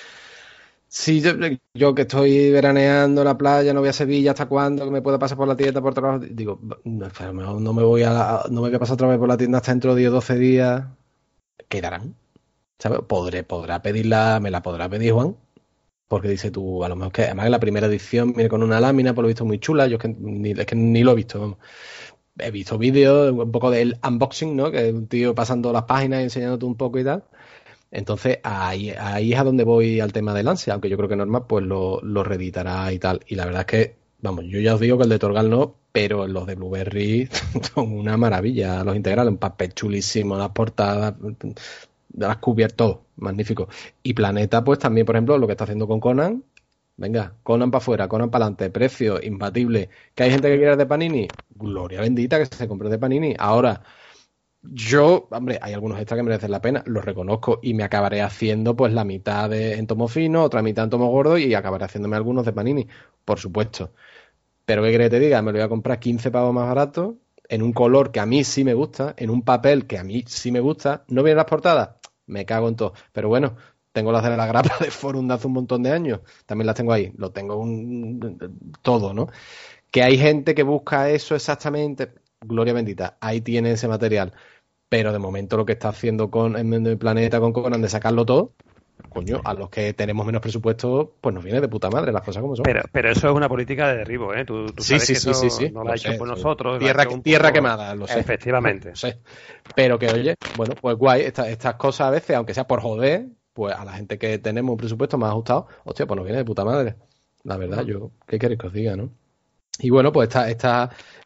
Si yo, yo que estoy veraneando en la playa, no voy a Sevilla, ¿hasta cuándo? Que me puedo pasar por la tienda por trabajo. Digo, no, no me voy a la, no me voy a pasar otra vez por la tienda hasta dentro de diez o doce días. Quedarán. ¿Sabes? Podré, podrá pedirla, me la podrá pedir Juan. Porque dice tú, a lo mejor que además la primera edición viene con una lámina, por lo visto muy chula. Yo es que ni, es que ni lo he visto. Vamos. He visto vídeos, un poco del unboxing, ¿no? Que es un tío pasando las páginas y enseñándote un poco y tal. Entonces, ahí, ahí es a donde voy al tema del Ansia, aunque yo creo que Norma pues lo, lo reeditará y tal. Y la verdad es que, vamos, yo ya os digo que el de Torgal no, pero los de Blueberry son una maravilla. Los integrales, un papel chulísimo, las portadas, las cubiertas, todo, magnífico. Y Planeta, pues también, por ejemplo, lo que está haciendo con Conan. Venga, Conan para afuera, Conan para adelante, precio imbatible. ¿Que hay gente que quiere de Panini? Gloria bendita que se compre de Panini. Ahora... Yo, hombre, hay algunos extras que merecen la pena, los reconozco y me acabaré haciendo pues la mitad de, en tomo fino, otra mitad en tomo gordo y acabaré haciéndome algunos de Panini, por supuesto. Pero ¿qué quieres que te diga? Me lo voy a comprar quince pavos más barato, en un color que a mí sí me gusta, en un papel que a mí sí me gusta. ¿No vienen las portadas? Me cago en todo. Pero bueno, tengo las de la grapa de Forum de hace un montón de años, también las tengo ahí, lo tengo un, todo, ¿no? Que hay gente que busca eso exactamente, gloria bendita, ahí tiene ese material. Pero de momento lo que está haciendo con el Planeta, con Conan, de sacarlo todo, coño, a los que tenemos menos presupuesto, pues nos viene de puta madre las cosas como son. Pero, pero eso es una política de derribo, ¿eh? Tú, tú sí, sabes sí, que sí, eso sí, sí, no lo ha hecho sé, por sí. nosotros. Tierra, tierra poco... quemada, lo sé. Efectivamente. Lo sé. Pero que, oye, bueno, pues guay, esta, estas cosas a veces, aunque sea por joder, pues a la gente que tenemos un presupuesto más ajustado, hostia, pues nos viene de puta madre. La verdad, yo, ¿qué queréis que os diga, no? Y bueno, pues esta, esta,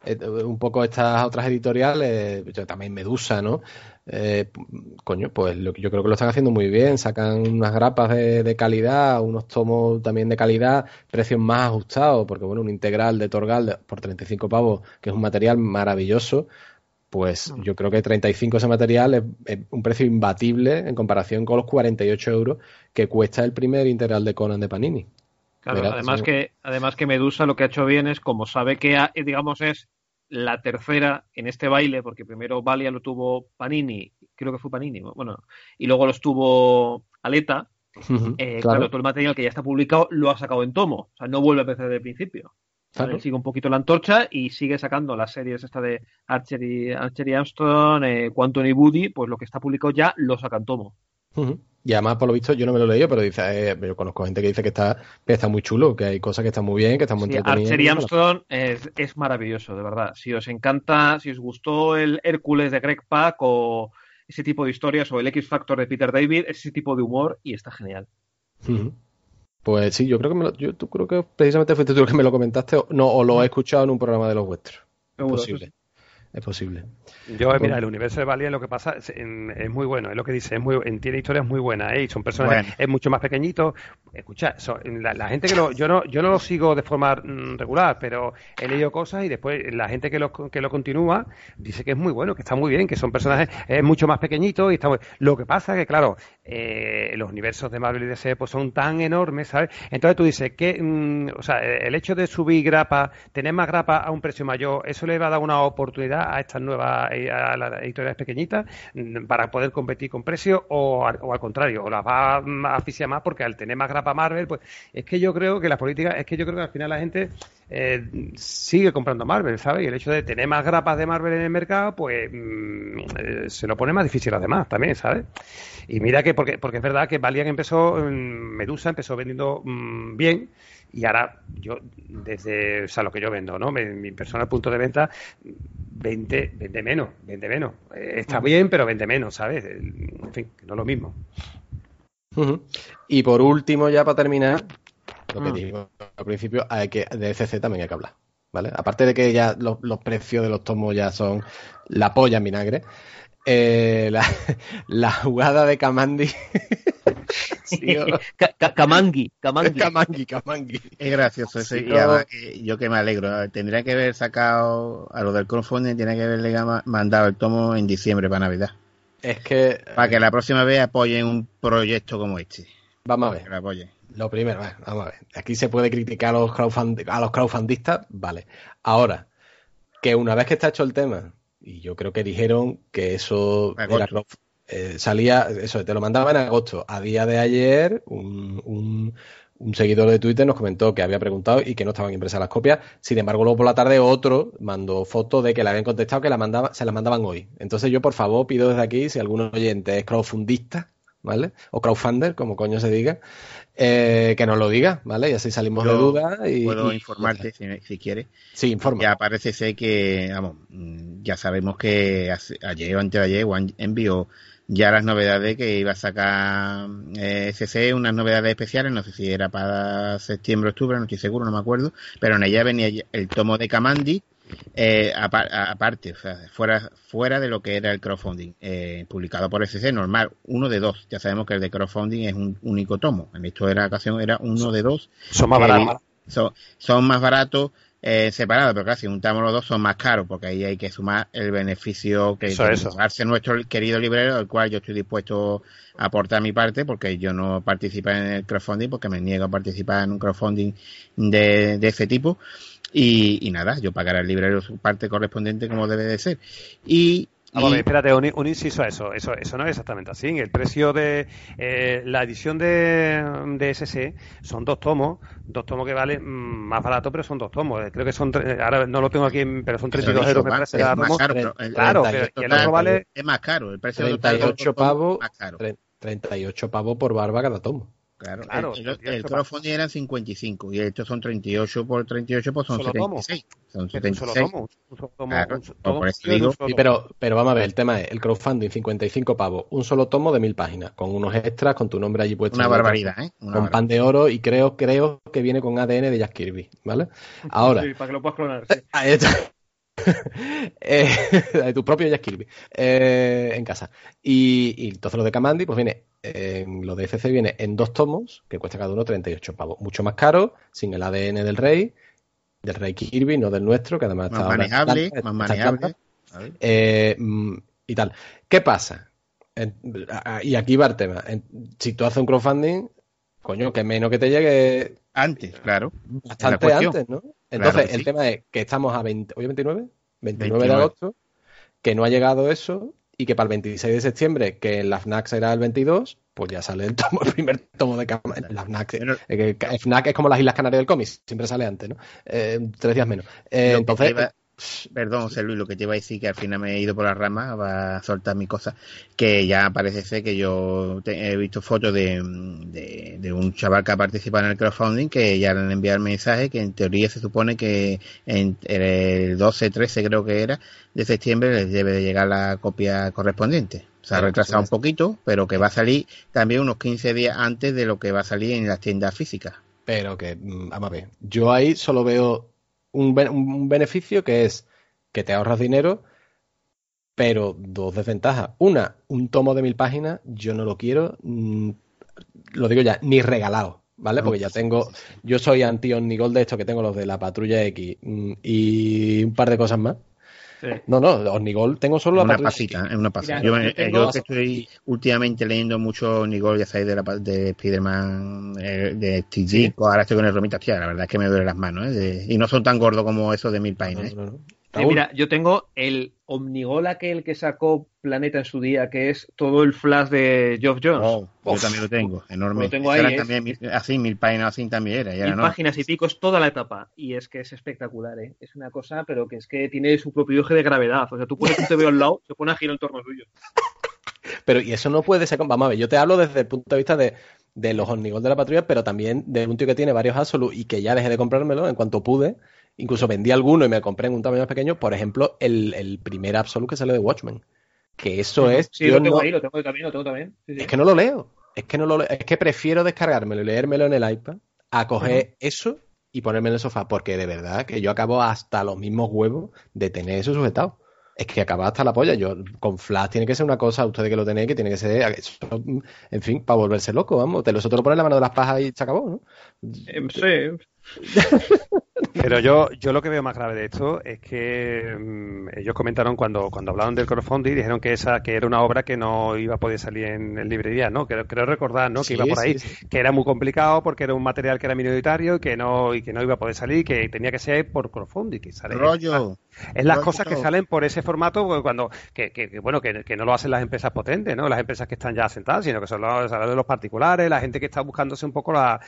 un poco estas otras editoriales, yo también Medusa, ¿no? Eh, coño, pues lo, yo creo que lo están haciendo muy bien, sacan unas grapas de, de calidad, unos tomos también de calidad, precios más ajustados, porque bueno, un integral de Torgal de, por treinta y cinco pavos, que es un material maravilloso, pues yo creo que treinta y cinco ese material es, es un precio imbatible en comparación con los cuarenta y ocho euros que cuesta el primer integral de Conan de Panini. Claro, Verás, además ¿no? que además que Medusa lo que ha hecho bien es, como sabe que digamos es la tercera en este baile, porque primero Valia lo tuvo Panini, creo que fue Panini, bueno, y luego los tuvo Aleta, Uh-huh, eh, claro. claro, todo el material que ya está publicado lo ha sacado en tomo, o sea, no vuelve a empezar desde el principio. Claro. ¿Vale? Sigue un poquito la antorcha y sigue sacando las series esta de Archer y, Archer y Armstrong, eh, Quantum y Woody, pues lo que está publicado ya lo saca en tomo. Uh-huh. Y además, por lo visto, yo no me lo he leído, pero dice, eh, yo conozco gente que dice que está, que está muy chulo, que hay cosas que están muy bien, que están muy Sí, entretenidas. Archer y Armstrong es, es maravilloso, de verdad. Si os encanta, si os gustó el Hércules de Greg Pak o ese tipo de historias o el X Factor de Peter David, ese tipo de humor y está genial. Uh-huh. Pues sí, yo creo que me lo, yo tú creo que precisamente fuiste tú el que me lo comentaste, o, no, o lo he escuchado en un programa de los vuestros. Es Seguro, posible. sí. es posible. Yo, mira, el universo de Valiant lo que pasa es, es muy bueno, es lo que dice, es muy, tiene historias muy buenas, ¿eh? Y son personajes, bueno. Es mucho más pequeñitos. Escucha, son, la, la gente que lo, yo no, yo no lo sigo de forma mm, regular, pero he leído cosas y después la gente que lo, que lo continúa dice que es muy bueno, que está muy bien, que son personajes es mucho más pequeñitos y está muy... Lo que pasa es que, claro, eh, los universos de Marvel y D C pues son tan enormes, ¿sabes? Entonces tú dices que, mm, o sea, el hecho de subir grapa, tener más grapa a un precio mayor, eso le va a dar una oportunidad a estas nuevas, a las editoriales pequeñitas para poder competir con precios o, o al contrario, o las va a asfixiar más porque al tener más grapa Marvel, pues es que yo creo que las políticas, es que yo creo que al final la gente eh, sigue comprando Marvel, ¿sabes? Y el hecho de tener más grapas de Marvel en el mercado, pues mmm, eh, se lo pone más difícil a los demás también, ¿sabes? Y mira que, porque, porque es verdad que Valiant empezó, Medusa empezó vendiendo mmm, bien. Y ahora, yo, desde, o sea, lo que yo vendo, ¿no? Mi, mi personal punto de venta, vende, vende menos, vende menos. Eh, está bien, pero vende menos, ¿sabes? En fin, no es lo mismo. Uh-huh. Y por último, ya para terminar, lo que uh-huh. digo al principio, hay que, de C C también hay que hablar, ¿vale? Aparte de que ya los, los precios de los tomos ya son la polla en vinagre, eh, la, la jugada de Kamandi... Kamandi, Kamandi. Kamandi, Kamandi. Es gracioso eso. Sí, y además que yo que me alegro. Tendría que haber sacado a lo del crowdfunding, tendría que haberle mandado el tomo en diciembre para Navidad. Es que... Para que la próxima vez apoyen un proyecto como este. Vamos a ver. Que lo apoyen. Lo primero, vamos a ver. Aquí se puede criticar a los, crowdfund, a los crowdfundistas, vale. Ahora, que una vez que está hecho el tema, y yo creo que dijeron que eso era crowdfunding, Eh, salía, eso, te lo mandaba en agosto. A día de ayer, un, un, un seguidor de Twitter nos comentó que había preguntado y que no estaban impresas las copias. Sin embargo, luego por la tarde otro mandó fotos de que le habían contestado que la mandaba, se las mandaban hoy. Entonces yo, por favor, pido desde aquí, si algún oyente es crowdfundista, ¿vale? O crowdfunder, como coño se diga, eh, que nos lo diga, ¿vale? Y así salimos yo de dudas. Y, puedo y, informarte si, si quieres. Sí, informa. Ya parece ser que, vamos, ya sabemos que ayer o antes de ayer Juan envió ya las novedades que iba a sacar eh, C C, unas novedades especiales, no sé si era para septiembre o octubre, no estoy seguro, no me acuerdo, pero en ella venía el tomo de Kamandi, eh, aparte, o sea, fuera fuera de lo que era el crowdfunding, eh, publicado por C C, normal, uno de dos, ya sabemos que el de crowdfunding es un único tomo, en esto de la ocasión era uno de dos. Son más baratos. Son, son más baratos, Eh, separados, pero claro, si juntamos los dos son más caros, porque ahí hay que sumar el beneficio que llevarse nuestro querido librero, al cual yo estoy dispuesto a aportar mi parte, porque yo no participo en el crowdfunding, porque me niego a participar en un crowdfunding de, de ese tipo, y, y nada, yo pagaré al librero su parte correspondiente como debe de ser. Y Vamos a ver, espérate, un, un inciso a eso. eso. Eso no es exactamente así. El precio de eh, la edición de, de S C son dos tomos, dos tomos que valen mmm, más barato, pero son dos tomos. Creo que son, ahora no lo tengo aquí, pero son treinta y dos euros. Me parece cada tomo. Caro, pero el, claro, que, que el otro vale... Es más caro, el precio treinta y ocho pavos, más caro. treinta y ocho pavos por barba cada tomo. Claro, claro, el, el, el crowdfunding eran cincuenta y cinco y estos son treinta y ocho por treinta y ocho, pues son setenta y seis. Son setenta y seis. Un solo tomo, claro, un solo tomo, por eso digo. Sí, pero, pero vamos a ver, el tema es el crowdfunding, cincuenta y cinco pavos, un solo tomo de mil páginas, con unos extras, con tu nombre allí puesto. Una barbaridad, ¿eh? Una con barbaridad. Pan de oro y creo, creo que viene con A D N de Jack Kirby, ¿vale? Ahora. Sí, para que lo puedas clonar. Sí. Ahí está. eh, de tu propio Jack Kirby eh, en casa y, y entonces lo de Kamandi pues viene en lo de F C viene en dos tomos que cuesta cada uno treinta y ocho pavos, mucho más caro, sin el A D N del rey del rey Kirby, no del nuestro, que además más está manejable, planta, más manejable eh, y tal. ¿Qué pasa? En, y aquí va el tema, en, si tú haces un crowdfunding, coño, que menos que te llegue antes, claro, bastante antes, ¿no? Entonces, claro el sí. tema es que estamos a veinte, hoy veintinueve, veintinueve de agosto, que no ha llegado eso y que para el veintiséis de septiembre, que en la FNAC será el veintidós, pues ya sale el tomo, el primer tomo de Kamandi. La FNAC, Bueno, eh, FNAC es como las Islas Canarias del cómic, siempre sale antes, ¿no? Eh, tres días menos. Eh, entonces... Iba, perdón, José Luis, lo que te iba a decir, que al final me he ido por las ramas, va a soltar mi cosa, que ya parece ser que yo te, he visto fotos de, de, de un chaval que ha participado en el crowdfunding, que ya le han enviado el mensaje, que en teoría se supone que en el doce, trece creo que era, de septiembre les debe de llegar la copia correspondiente. Se ha retrasado un poquito, pero que va a salir también unos quince días antes de lo que va a salir en las tiendas físicas. Pero que, vamos a ver, yo ahí solo veo un, un beneficio, que es que te ahorras dinero pero dos desventajas. Una, un tomo de mil páginas, yo no lo quiero, mmm, lo digo ya, ni regalado, ¿vale? Porque ya tengo, yo soy anti-Omnigol de esto, que tengo los de la Patrulla X mmm, y un par de cosas más. Sí. No, no, Omnigol tengo solo una la pasita, es una pasita. Mira, yo, yo, tengo... yo que estoy últimamente leyendo mucho Omnigol, ya sabéis, de, la, de Spider-Man, eh, de Steve sí. Ahora estoy con el Romita, tía, la verdad es que me duele las manos, ¿eh? De, y no son tan gordos como esos de mil páginas. No, no, no. Sí, mira, yo tengo el Omnigol aquel que sacó Planeta en su día, que es todo el flash de Geoff Jones. Oh, yo también lo tengo, enorme. Lo tengo ahí, también, es... así, mil páginas así también era. Mil no. páginas y pico, es toda la etapa. Y es que es espectacular, ¿eh? Es una cosa, pero que es que tiene su propio eje de gravedad. O sea, tú pones un T V al lado, se pone a girar en torno suyo. Pero, y eso no puede ser... Vamos a ver, yo te hablo desde el punto de vista de, de los Omnigol de la Patrulla, pero también de un tío que tiene varios Absolute y que ya dejé de comprármelo en cuanto pude. Incluso vendí alguno y me compré en un tamaño más pequeño. Por ejemplo, el, el primer Absolute que salió de Watchmen. Que eso es... Sí, lo tengo no, ahí, lo tengo también, lo tengo también. Sí, sí. Es que no lo leo. Es que no lo leo. Es que prefiero descargármelo y leérmelo en el iPad a coger uh-huh. eso y ponerme en el sofá. Porque de verdad que yo acabo hasta los mismos huevos de tener eso sujetado. Es que acaba hasta la polla. Yo, con Flash tiene que ser una cosa, ustedes que lo tenéis, que tiene que ser, eso, en fin, para volverse loco, vamos. Te lo, eso te lo pones en la mano de las pajas y se acabó, ¿no? Eh, sí. Pero yo, yo lo que veo más grave de esto es que mmm, ellos comentaron cuando, cuando hablaron del crowdfunding, dijeron que esa que era una obra que no iba a poder salir en, en librería, ¿no? Creo, creo recordar, ¿no? Que sí, iba por ahí, sí, sí. que era muy complicado porque era un material que era minoritario y que no, y que no iba a poder salir, que tenía que ser por crowdfunding. Que sale rollo. Es las cosas que salen por ese formato cuando que, que, que bueno que, que no lo hacen las empresas potentes, ¿no? Las empresas que están ya asentadas, sino que son los, de los particulares, la gente que está buscándose un poco la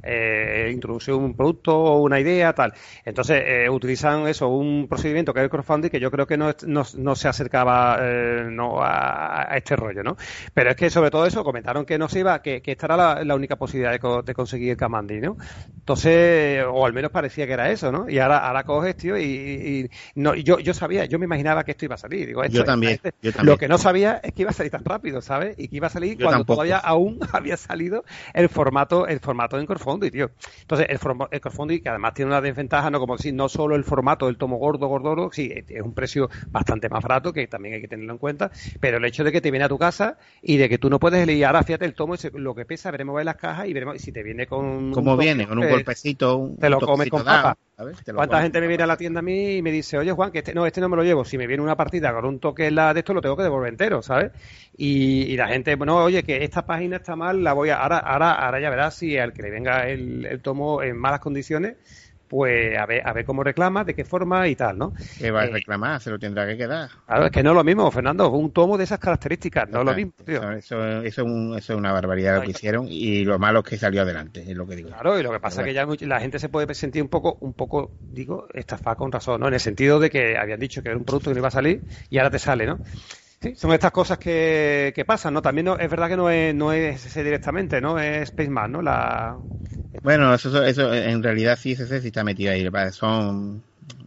eh, introducir un producto o una idea, tal. Entonces eh, utilizan eso, un procedimiento que es el crowdfunding, que yo creo que no, no, no se acercaba eh, no a, a este rollo, ¿no? Pero es que sobre todo eso comentaron que no se iba, que, que esta era la, la única posibilidad de, co, de conseguir el Kamandi, ¿no? Entonces, o al menos parecía que era eso, ¿no? Y ahora, ahora coges, tío, y, y no, yo, yo sabía, yo me imaginaba que esto iba a salir. Digo, esto, yo, también, este, yo también. Lo que no sabía es que iba a salir tan rápido, ¿sabes? Y que iba a salir yo cuando tampoco. todavía aún había salido el formato, el formato en crowdfunding, tío. Entonces, el, form, el crowdfunding, que además tiene una desventaja, no como decir, no solo el formato del tomo gordo, gordo, sí, es un precio bastante más barato, que también hay que tenerlo en cuenta, pero el hecho de que te viene a tu casa y de que tú no puedes elegir, ahora fíjate el tomo, lo que pesa, veremos en las cajas y veremos si te viene con... ¿Cómo viene? Con un golpecito, un te lo comes con papa. ¿Cuánta comes gente me viene a la tienda a mí y me dice, oye Juan, que este no, este no me lo llevo, si me viene una partida con un toque en la de esto, lo tengo que devolver entero, ¿sabes? Y, y la gente, bueno, oye, que esta página está mal, la voy a, ahora, ahora, ahora ya verás si al que le venga el, el tomo en malas condiciones, pues a ver, a ver cómo reclama, de qué forma y tal, ¿no? ¿Qué va a reclamar? Eh, se lo tendrá que quedar. Claro, es que no es lo mismo, Fernando, un tomo de esas características, no es lo mismo, tío. Eso, eso, eso, es un, eso es una barbaridad lo que hicieron y lo malo es que salió adelante, es lo que digo. Claro, y lo que pasa es que ya la gente se puede sentir un poco, un poco, digo, estafada con razón, ¿no? En el sentido de que habían dicho que era un producto que no iba a salir y ahora te sale, ¿no? Sí, son estas cosas que, que pasan, ¿no? También no, es verdad que no es, no es ese directamente, ¿no? Es Spaceman, ¿no? La... Bueno, eso, eso en realidad sí, ese sí está metido ahí. Son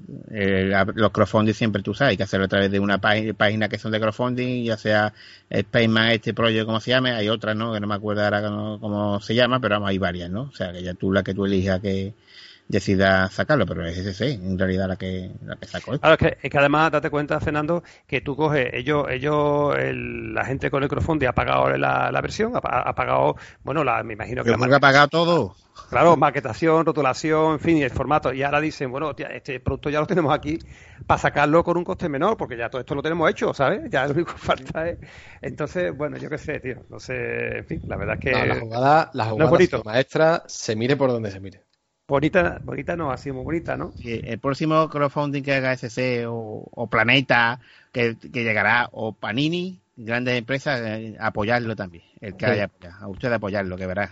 eh, los crowdfunding siempre, tú sabes, hay que hacerlo a través de una página, página que son de crowdfunding, ya sea Spaceman, este Project, como se llame, hay otras, ¿no? Que no me acuerdo ahora cómo, cómo se llama, pero vamos, hay varias, ¿no? O sea, que ya tú la que tú elijas que decida sacarlo, pero es S C en realidad la que la que sacó esto. Claro, es que, es que además date cuenta, Fernando, que tú coges, ellos, ellos el, la gente con el crowdfunding ha pagado la, la versión, ha, ha pagado, bueno, la, me imagino que Yo la creo que ha pagado todo. Claro, maquetación, rotulación, en fin, y el formato, y ahora dicen, bueno, tía, este producto ya lo tenemos aquí para sacarlo con un coste menor, porque ya todo esto lo tenemos hecho, ¿sabes? Ya lo único que falta es... Entonces, bueno, yo qué sé, tío, no sé, en fin, la verdad es que... No, la jugada, la jugada no es maestra, se mire por donde se mire. Bonita, bonita no, ha sido muy bonita, ¿no? Sí, el próximo crowdfunding que haga S C o, o Planeta, que, que llegará, o Panini, grandes empresas, eh, apoyarlo también. El que sí. haya a usted apoyarlo, que verá.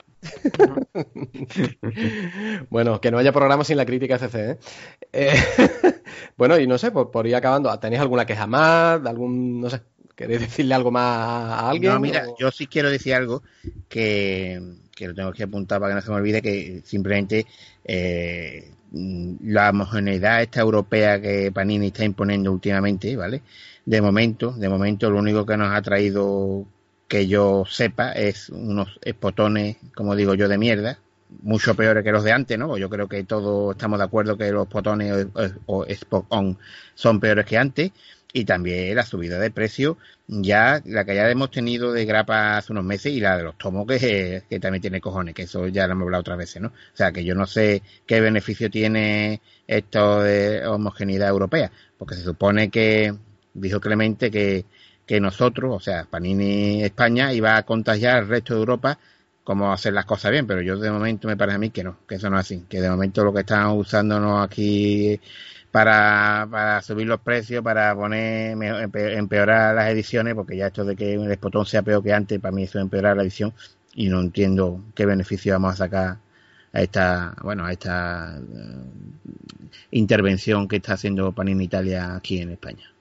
Bueno, que no haya programa sin la crítica C C, ¿eh? eh bueno, y no sé, por, por ir acabando, ¿tenéis alguna queja más? ¿Algún, no sé, queréis decirle algo más a alguien? No, mira, o... yo sí quiero decir algo que, que lo tengo que apuntar para que no se me olvide, que simplemente eh, la homogeneidad esta europea que Panini está imponiendo últimamente, ¿vale? De momento, de momento lo único que nos ha traído, que yo sepa, es unos espotones, como digo yo, de mierda, mucho peores que los de antes, ¿no? Yo creo que todos estamos de acuerdo que los potones o, o Spot-on son peores que antes, y también la subida de precio, ya la que ya hemos tenido de grapa hace unos meses y la de los tomos que, que también tiene cojones, que eso ya lo hemos hablado otras veces, ¿no? O sea, que yo no sé qué beneficio tiene esto de homogeneidad europea, porque se supone que, dijo Clemente, que, que nosotros, o sea, Panini España, iba a contagiar al resto de Europa cómo hacer las cosas bien, pero yo de momento me parece a mí que no, que eso no es así, que de momento lo que están usándonos aquí para, para subir los precios, para poner empeorar las ediciones, porque ya esto de que el Espotón sea peor que antes, para mí eso es empeorar la edición, y no entiendo qué beneficio vamos a sacar a esta, bueno, a esta uh, intervención que está haciendo Panini Italia aquí en España.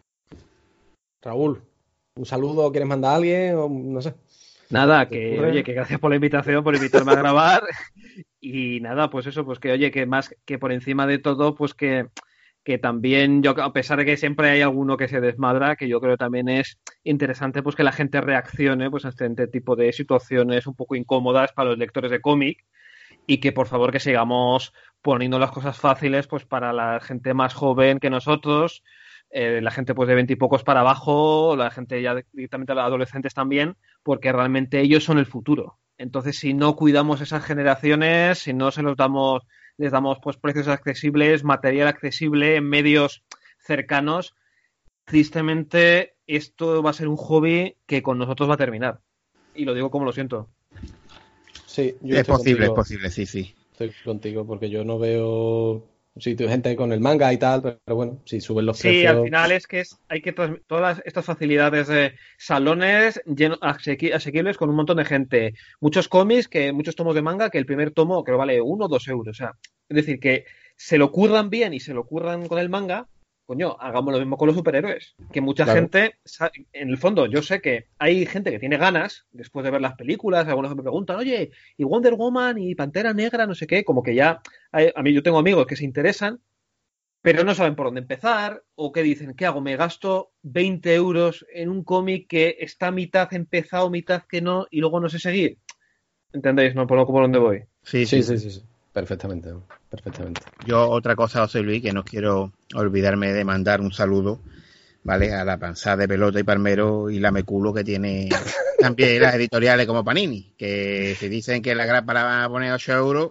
Raúl, un saludo, ¿quieres mandar a alguien? O no sé. Nada, que oye, que gracias por la invitación, por invitarme a grabar. Y nada, pues eso, pues que oye, que más que por encima de todo, pues que, que también yo, a pesar de que siempre hay alguno que se desmadra, que yo creo también es interesante pues que la gente reaccione pues a este tipo de situaciones un poco incómodas para los lectores de cómic, y que por favor que sigamos poniendo las cosas fáciles pues para la gente más joven que nosotros, eh, la gente pues de veintipocos para abajo, la gente ya directamente los adolescentes también, porque realmente ellos son el futuro. Entonces, si no cuidamos esas generaciones, si no se los damos, les damos pues precios accesibles, material accesible, medios cercanos, tristemente esto va a ser un hobby que con nosotros va a terminar. Y lo digo como lo siento. Sí, yo es posible, contigo. es posible, sí, sí. Estoy contigo porque yo no veo... Sí, hay gente con el manga y tal, pero bueno, si suben los sí, precios... Sí, al final es que es, hay que trans... todas estas facilidades de salones llenos, asequi... asequibles con un montón de gente. Muchos cómics, que muchos tomos de manga, que el primer tomo creo vale uno o dos euros. O sea, es decir, que se lo curran bien y se lo curran con el manga. Coño, hagamos lo mismo con los superhéroes. Que mucha claro. gente, en el fondo, yo sé que hay gente que tiene ganas, después de ver las películas, algunos me preguntan, oye, y Wonder Woman y Pantera Negra, no sé qué, como que ya, hay, a mí yo tengo amigos que se interesan, pero no saben por dónde empezar, o que dicen, ¿qué hago? Me gasto veinte euros en un cómic que está mitad empezado, mitad que no, y luego no sé seguir. ¿Entendéis? ¿No? Por, por dónde voy. Sí, sí, sí, sí, sí. Perfectamente, perfectamente. Yo otra cosa, José Luis, que no quiero olvidarme de mandar un saludo, ¿vale? A la panzada de Pelota y Palmero y la Meculo que tiene también las editoriales como Panini, que si dicen que la grapa la van a poner a ocho euros,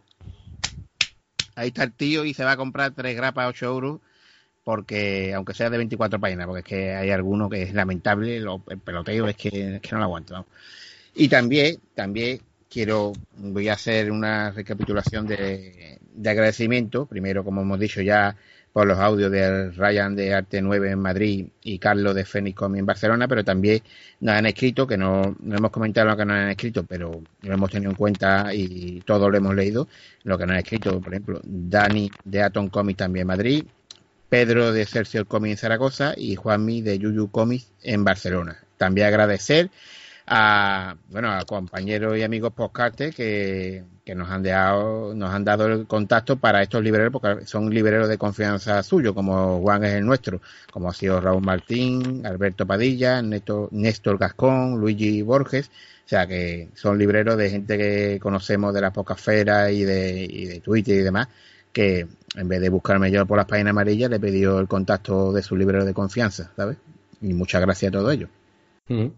ahí está el tío y se va a comprar tres grapas a ocho euros, porque aunque sea de veinticuatro páginas, porque es que hay alguno que es lamentable, lo, el peloteo es que, es que no lo aguanto, ¿no? Y también, también quiero, voy a hacer una recapitulación de, de agradecimiento, primero, como hemos dicho ya, por los audios de Ryan de Arte nueve en Madrid y Carlos de Fénix Comics en Barcelona, pero también nos han escrito, que no, no hemos comentado lo que nos han escrito, pero lo hemos tenido en cuenta y todo lo hemos leído, lo que nos han escrito, por ejemplo, Dani de Atom Comics también en Madrid, Pedro de Excelsior Comics en Zaragoza y Juanmi de Yuyu Comics en Barcelona. También agradecer a, bueno, a compañeros y amigos podcasters que, que nos han dado, nos han dado el contacto para estos libreros, porque son libreros de confianza suyos, como Juan es el nuestro, como ha sido Raúl Martín, Alberto Padilla, Néstor, Néstor Gascón, Luigi Borges, o sea que son libreros de gente que conocemos de las podcastferas y de, y de Twitter y demás, que en vez de buscarme yo por las páginas amarillas, le he pedido el contacto de su librero de confianza, ¿sabes? Y muchas gracias a todos ellos. Mm-hmm.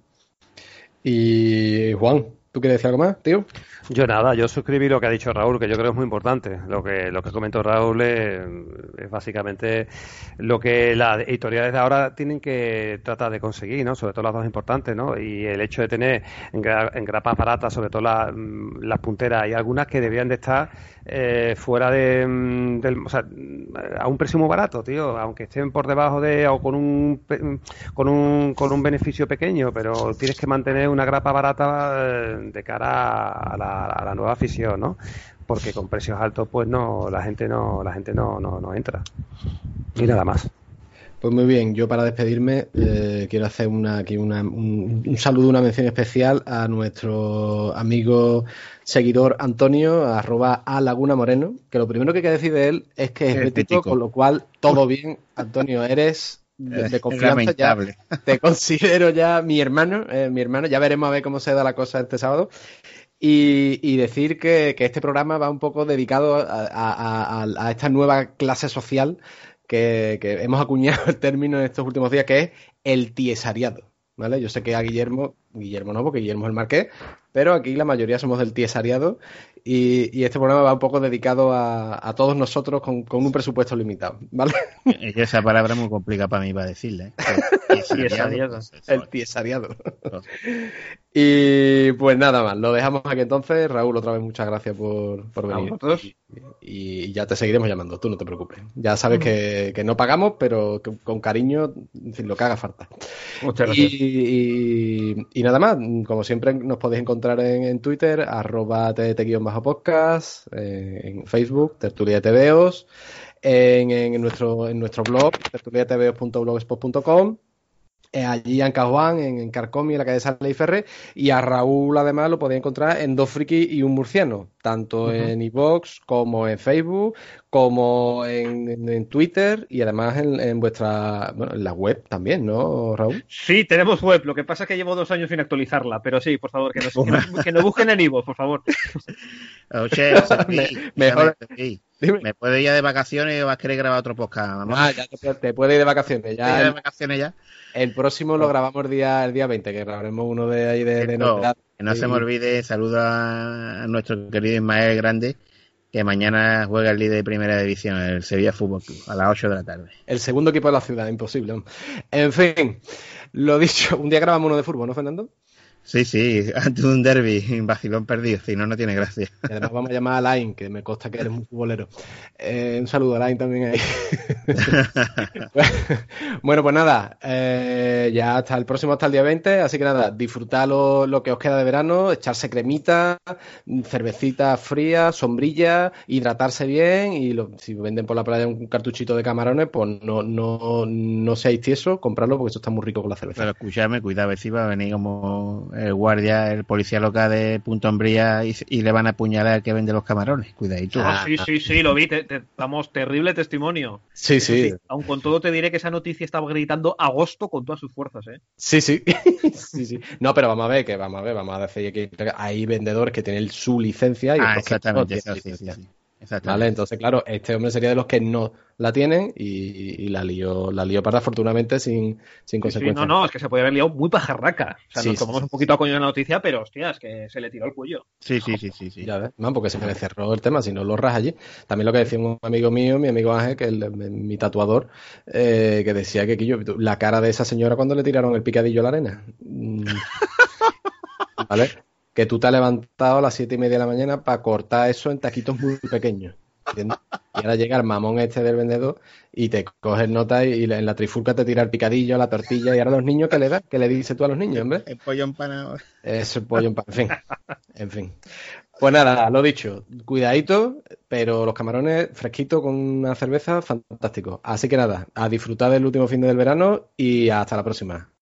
Y Juan, ¿tú quieres decir algo más, tío? Yo nada, yo suscribí lo que ha dicho Raúl, que yo creo que es muy importante. Lo que lo que comentó Raúl es, es básicamente lo que las editoriales de ahora tienen que tratar de conseguir, ¿no? Sobre todo las dos importantes, ¿no? Y el hecho de tener en, gra, en grapas baratas, sobre todo la, las punteras, hay algunas que deberían de estar eh, fuera de, del, o sea, a un precio muy barato, tío, aunque estén por debajo de o con un con un con un beneficio pequeño, pero tienes que mantener una grapa barata de cara a la a la nueva afición, ¿no? Porque con precios altos pues no, la gente no la gente no, no, no entra. Y nada más. Pues muy bien, yo para despedirme eh, quiero hacer una, aquí una, un, un saludo, una mención especial a nuestro amigo seguidor Antonio, arroba a Laguna Moreno, que lo primero que hay que decir de él es que es bético, con lo cual todo bien. Antonio, eres de, de confianza, ya te considero ya mi hermano, eh, mi hermano, ya veremos a ver cómo se da la cosa este sábado. Y, y decir que, que este programa va un poco dedicado a, a, a, a esta nueva clase social que, que hemos acuñado el término en estos últimos días, que es el tiesariado, ¿vale? Yo sé que a Guillermo, Guillermo no, porque Guillermo es el marqués, pero aquí la mayoría somos del tiesariado y, y este programa va un poco dedicado a, a todos nosotros con, con un presupuesto limitado, ¿vale? Es que esa palabra es muy complicada para mí para decirle, ¿eh? Tiesariado. El tiesariado. Y pues nada más, lo dejamos aquí entonces. Raúl, otra vez muchas gracias por, por venir. A vosotros. Y, y ya te seguiremos llamando, tú no te preocupes. Ya sabes que, que no pagamos, pero que, con cariño, en fin, lo que haga falta. Muchas gracias. Y, y, y nada más, como siempre nos podéis encontrar en, en Twitter, arroba tdt-podcast, eh, en Facebook, Tertulia de Tebeos, en, en, nuestro, en nuestro blog, tertulia de tebeos punto blogspot punto com. Eh, allí en Cajuán, en, en Carcomi, en la calle Sala y Ferrer, y a Raúl además lo podéis encontrar en Dos Frikis y un Murciano, tanto uh-huh. en iVoox como en Facebook, como en, en, en Twitter y además en, en vuestra, bueno, en la web también, ¿no, Raúl? Sí, tenemos web, lo que pasa es que llevo dos años sin actualizarla, pero sí, por favor, que nos, que nos, que nos busquen en iVoox, por favor. Oye, me, mejor... Dime. ¿Me puedo ir ya de vacaciones o vas a querer grabar otro podcast? Mamá? Ah, ya te, te puedes ir de vacaciones. Ya ¿Te el, de vacaciones ya? El próximo lo grabamos el día, el día veinte, que grabaremos uno de ahí de, de novedad. Que no y... se me olvide, saludo a nuestro querido Ismael Grande, que mañana juega el líder de primera división, el Sevilla Fútbol Club, a las ocho de la tarde. El segundo equipo de la ciudad, imposible. En fin, lo dicho, un día grabamos uno de fútbol, ¿no, Fernando? Sí, sí, ante un derbi, un vacilón perdido, si no, no tiene gracia. Y además vamos a llamar a Alain, que me consta que eres muy futbolero. Eh, un saludo a Alain también ahí. Bueno, pues nada, eh, ya hasta el próximo, hasta el día veinte, así que nada, disfrutad lo, lo que os queda de verano, echarse cremita, cervecita fría, sombrilla, hidratarse bien y lo, si venden por la playa un cartuchito de camarones, pues no, no, no seáis tiesos, comprarlo porque eso está muy rico con la cerveza. Pero escuchadme, cuidado, a ver si va a venir como el guardia, el policía local de Punto Umbría y, y le van a apuñalar al que vende los camarones. Cuidadito. Ah, sí, sí, sí, lo vi. Te, te, damos terrible testimonio. Sí, sí. sí. Aun con todo te diré que esa noticia estaba gritando agosto con todas sus fuerzas, ¿eh? Sí, sí. sí, sí. No, pero vamos a ver, que vamos a ver, vamos a decir que hay vendedores que tienen su licencia y ah, otros exactamente, que no sí, sí, sí. Vale, entonces claro, este hombre sería de los que no la tienen y, y la lió, la lió para afortunadamente sin, sin sí, consecuencias. Sí, no, no, es que se podía haber liado muy pajarraca. O sea, sí, nos tomamos sí, un poquito a coño en la noticia, pero hostias, que se le tiró el cuello. Sí, sí, sí, sí, sí. Ya ves, man, porque se me cerró el tema, si no lo ras allí. También lo que decía un amigo mío, mi amigo Ángel, que es mi tatuador, eh, que decía que, que yo, la cara de esa señora cuando le tiraron el picadillo a la arena. ¿Vale? Que tú te has levantado a las siete y media de la mañana para cortar eso en taquitos muy pequeños. ¿Entiendes? Y ahora llega el mamón este del vendedor y te coges nota y, y en la trifulca te tira el picadillo, la tortilla y ahora los niños, ¿qué le das? ¿Qué le dices tú a los niños, hombre? El pollo empanado. Es el pollo empanado. En fin, en fin. Pues nada, lo dicho, cuidadito, pero los camarones fresquitos con una cerveza, fantástico. Así que nada, a disfrutar del último fin del verano y hasta la próxima.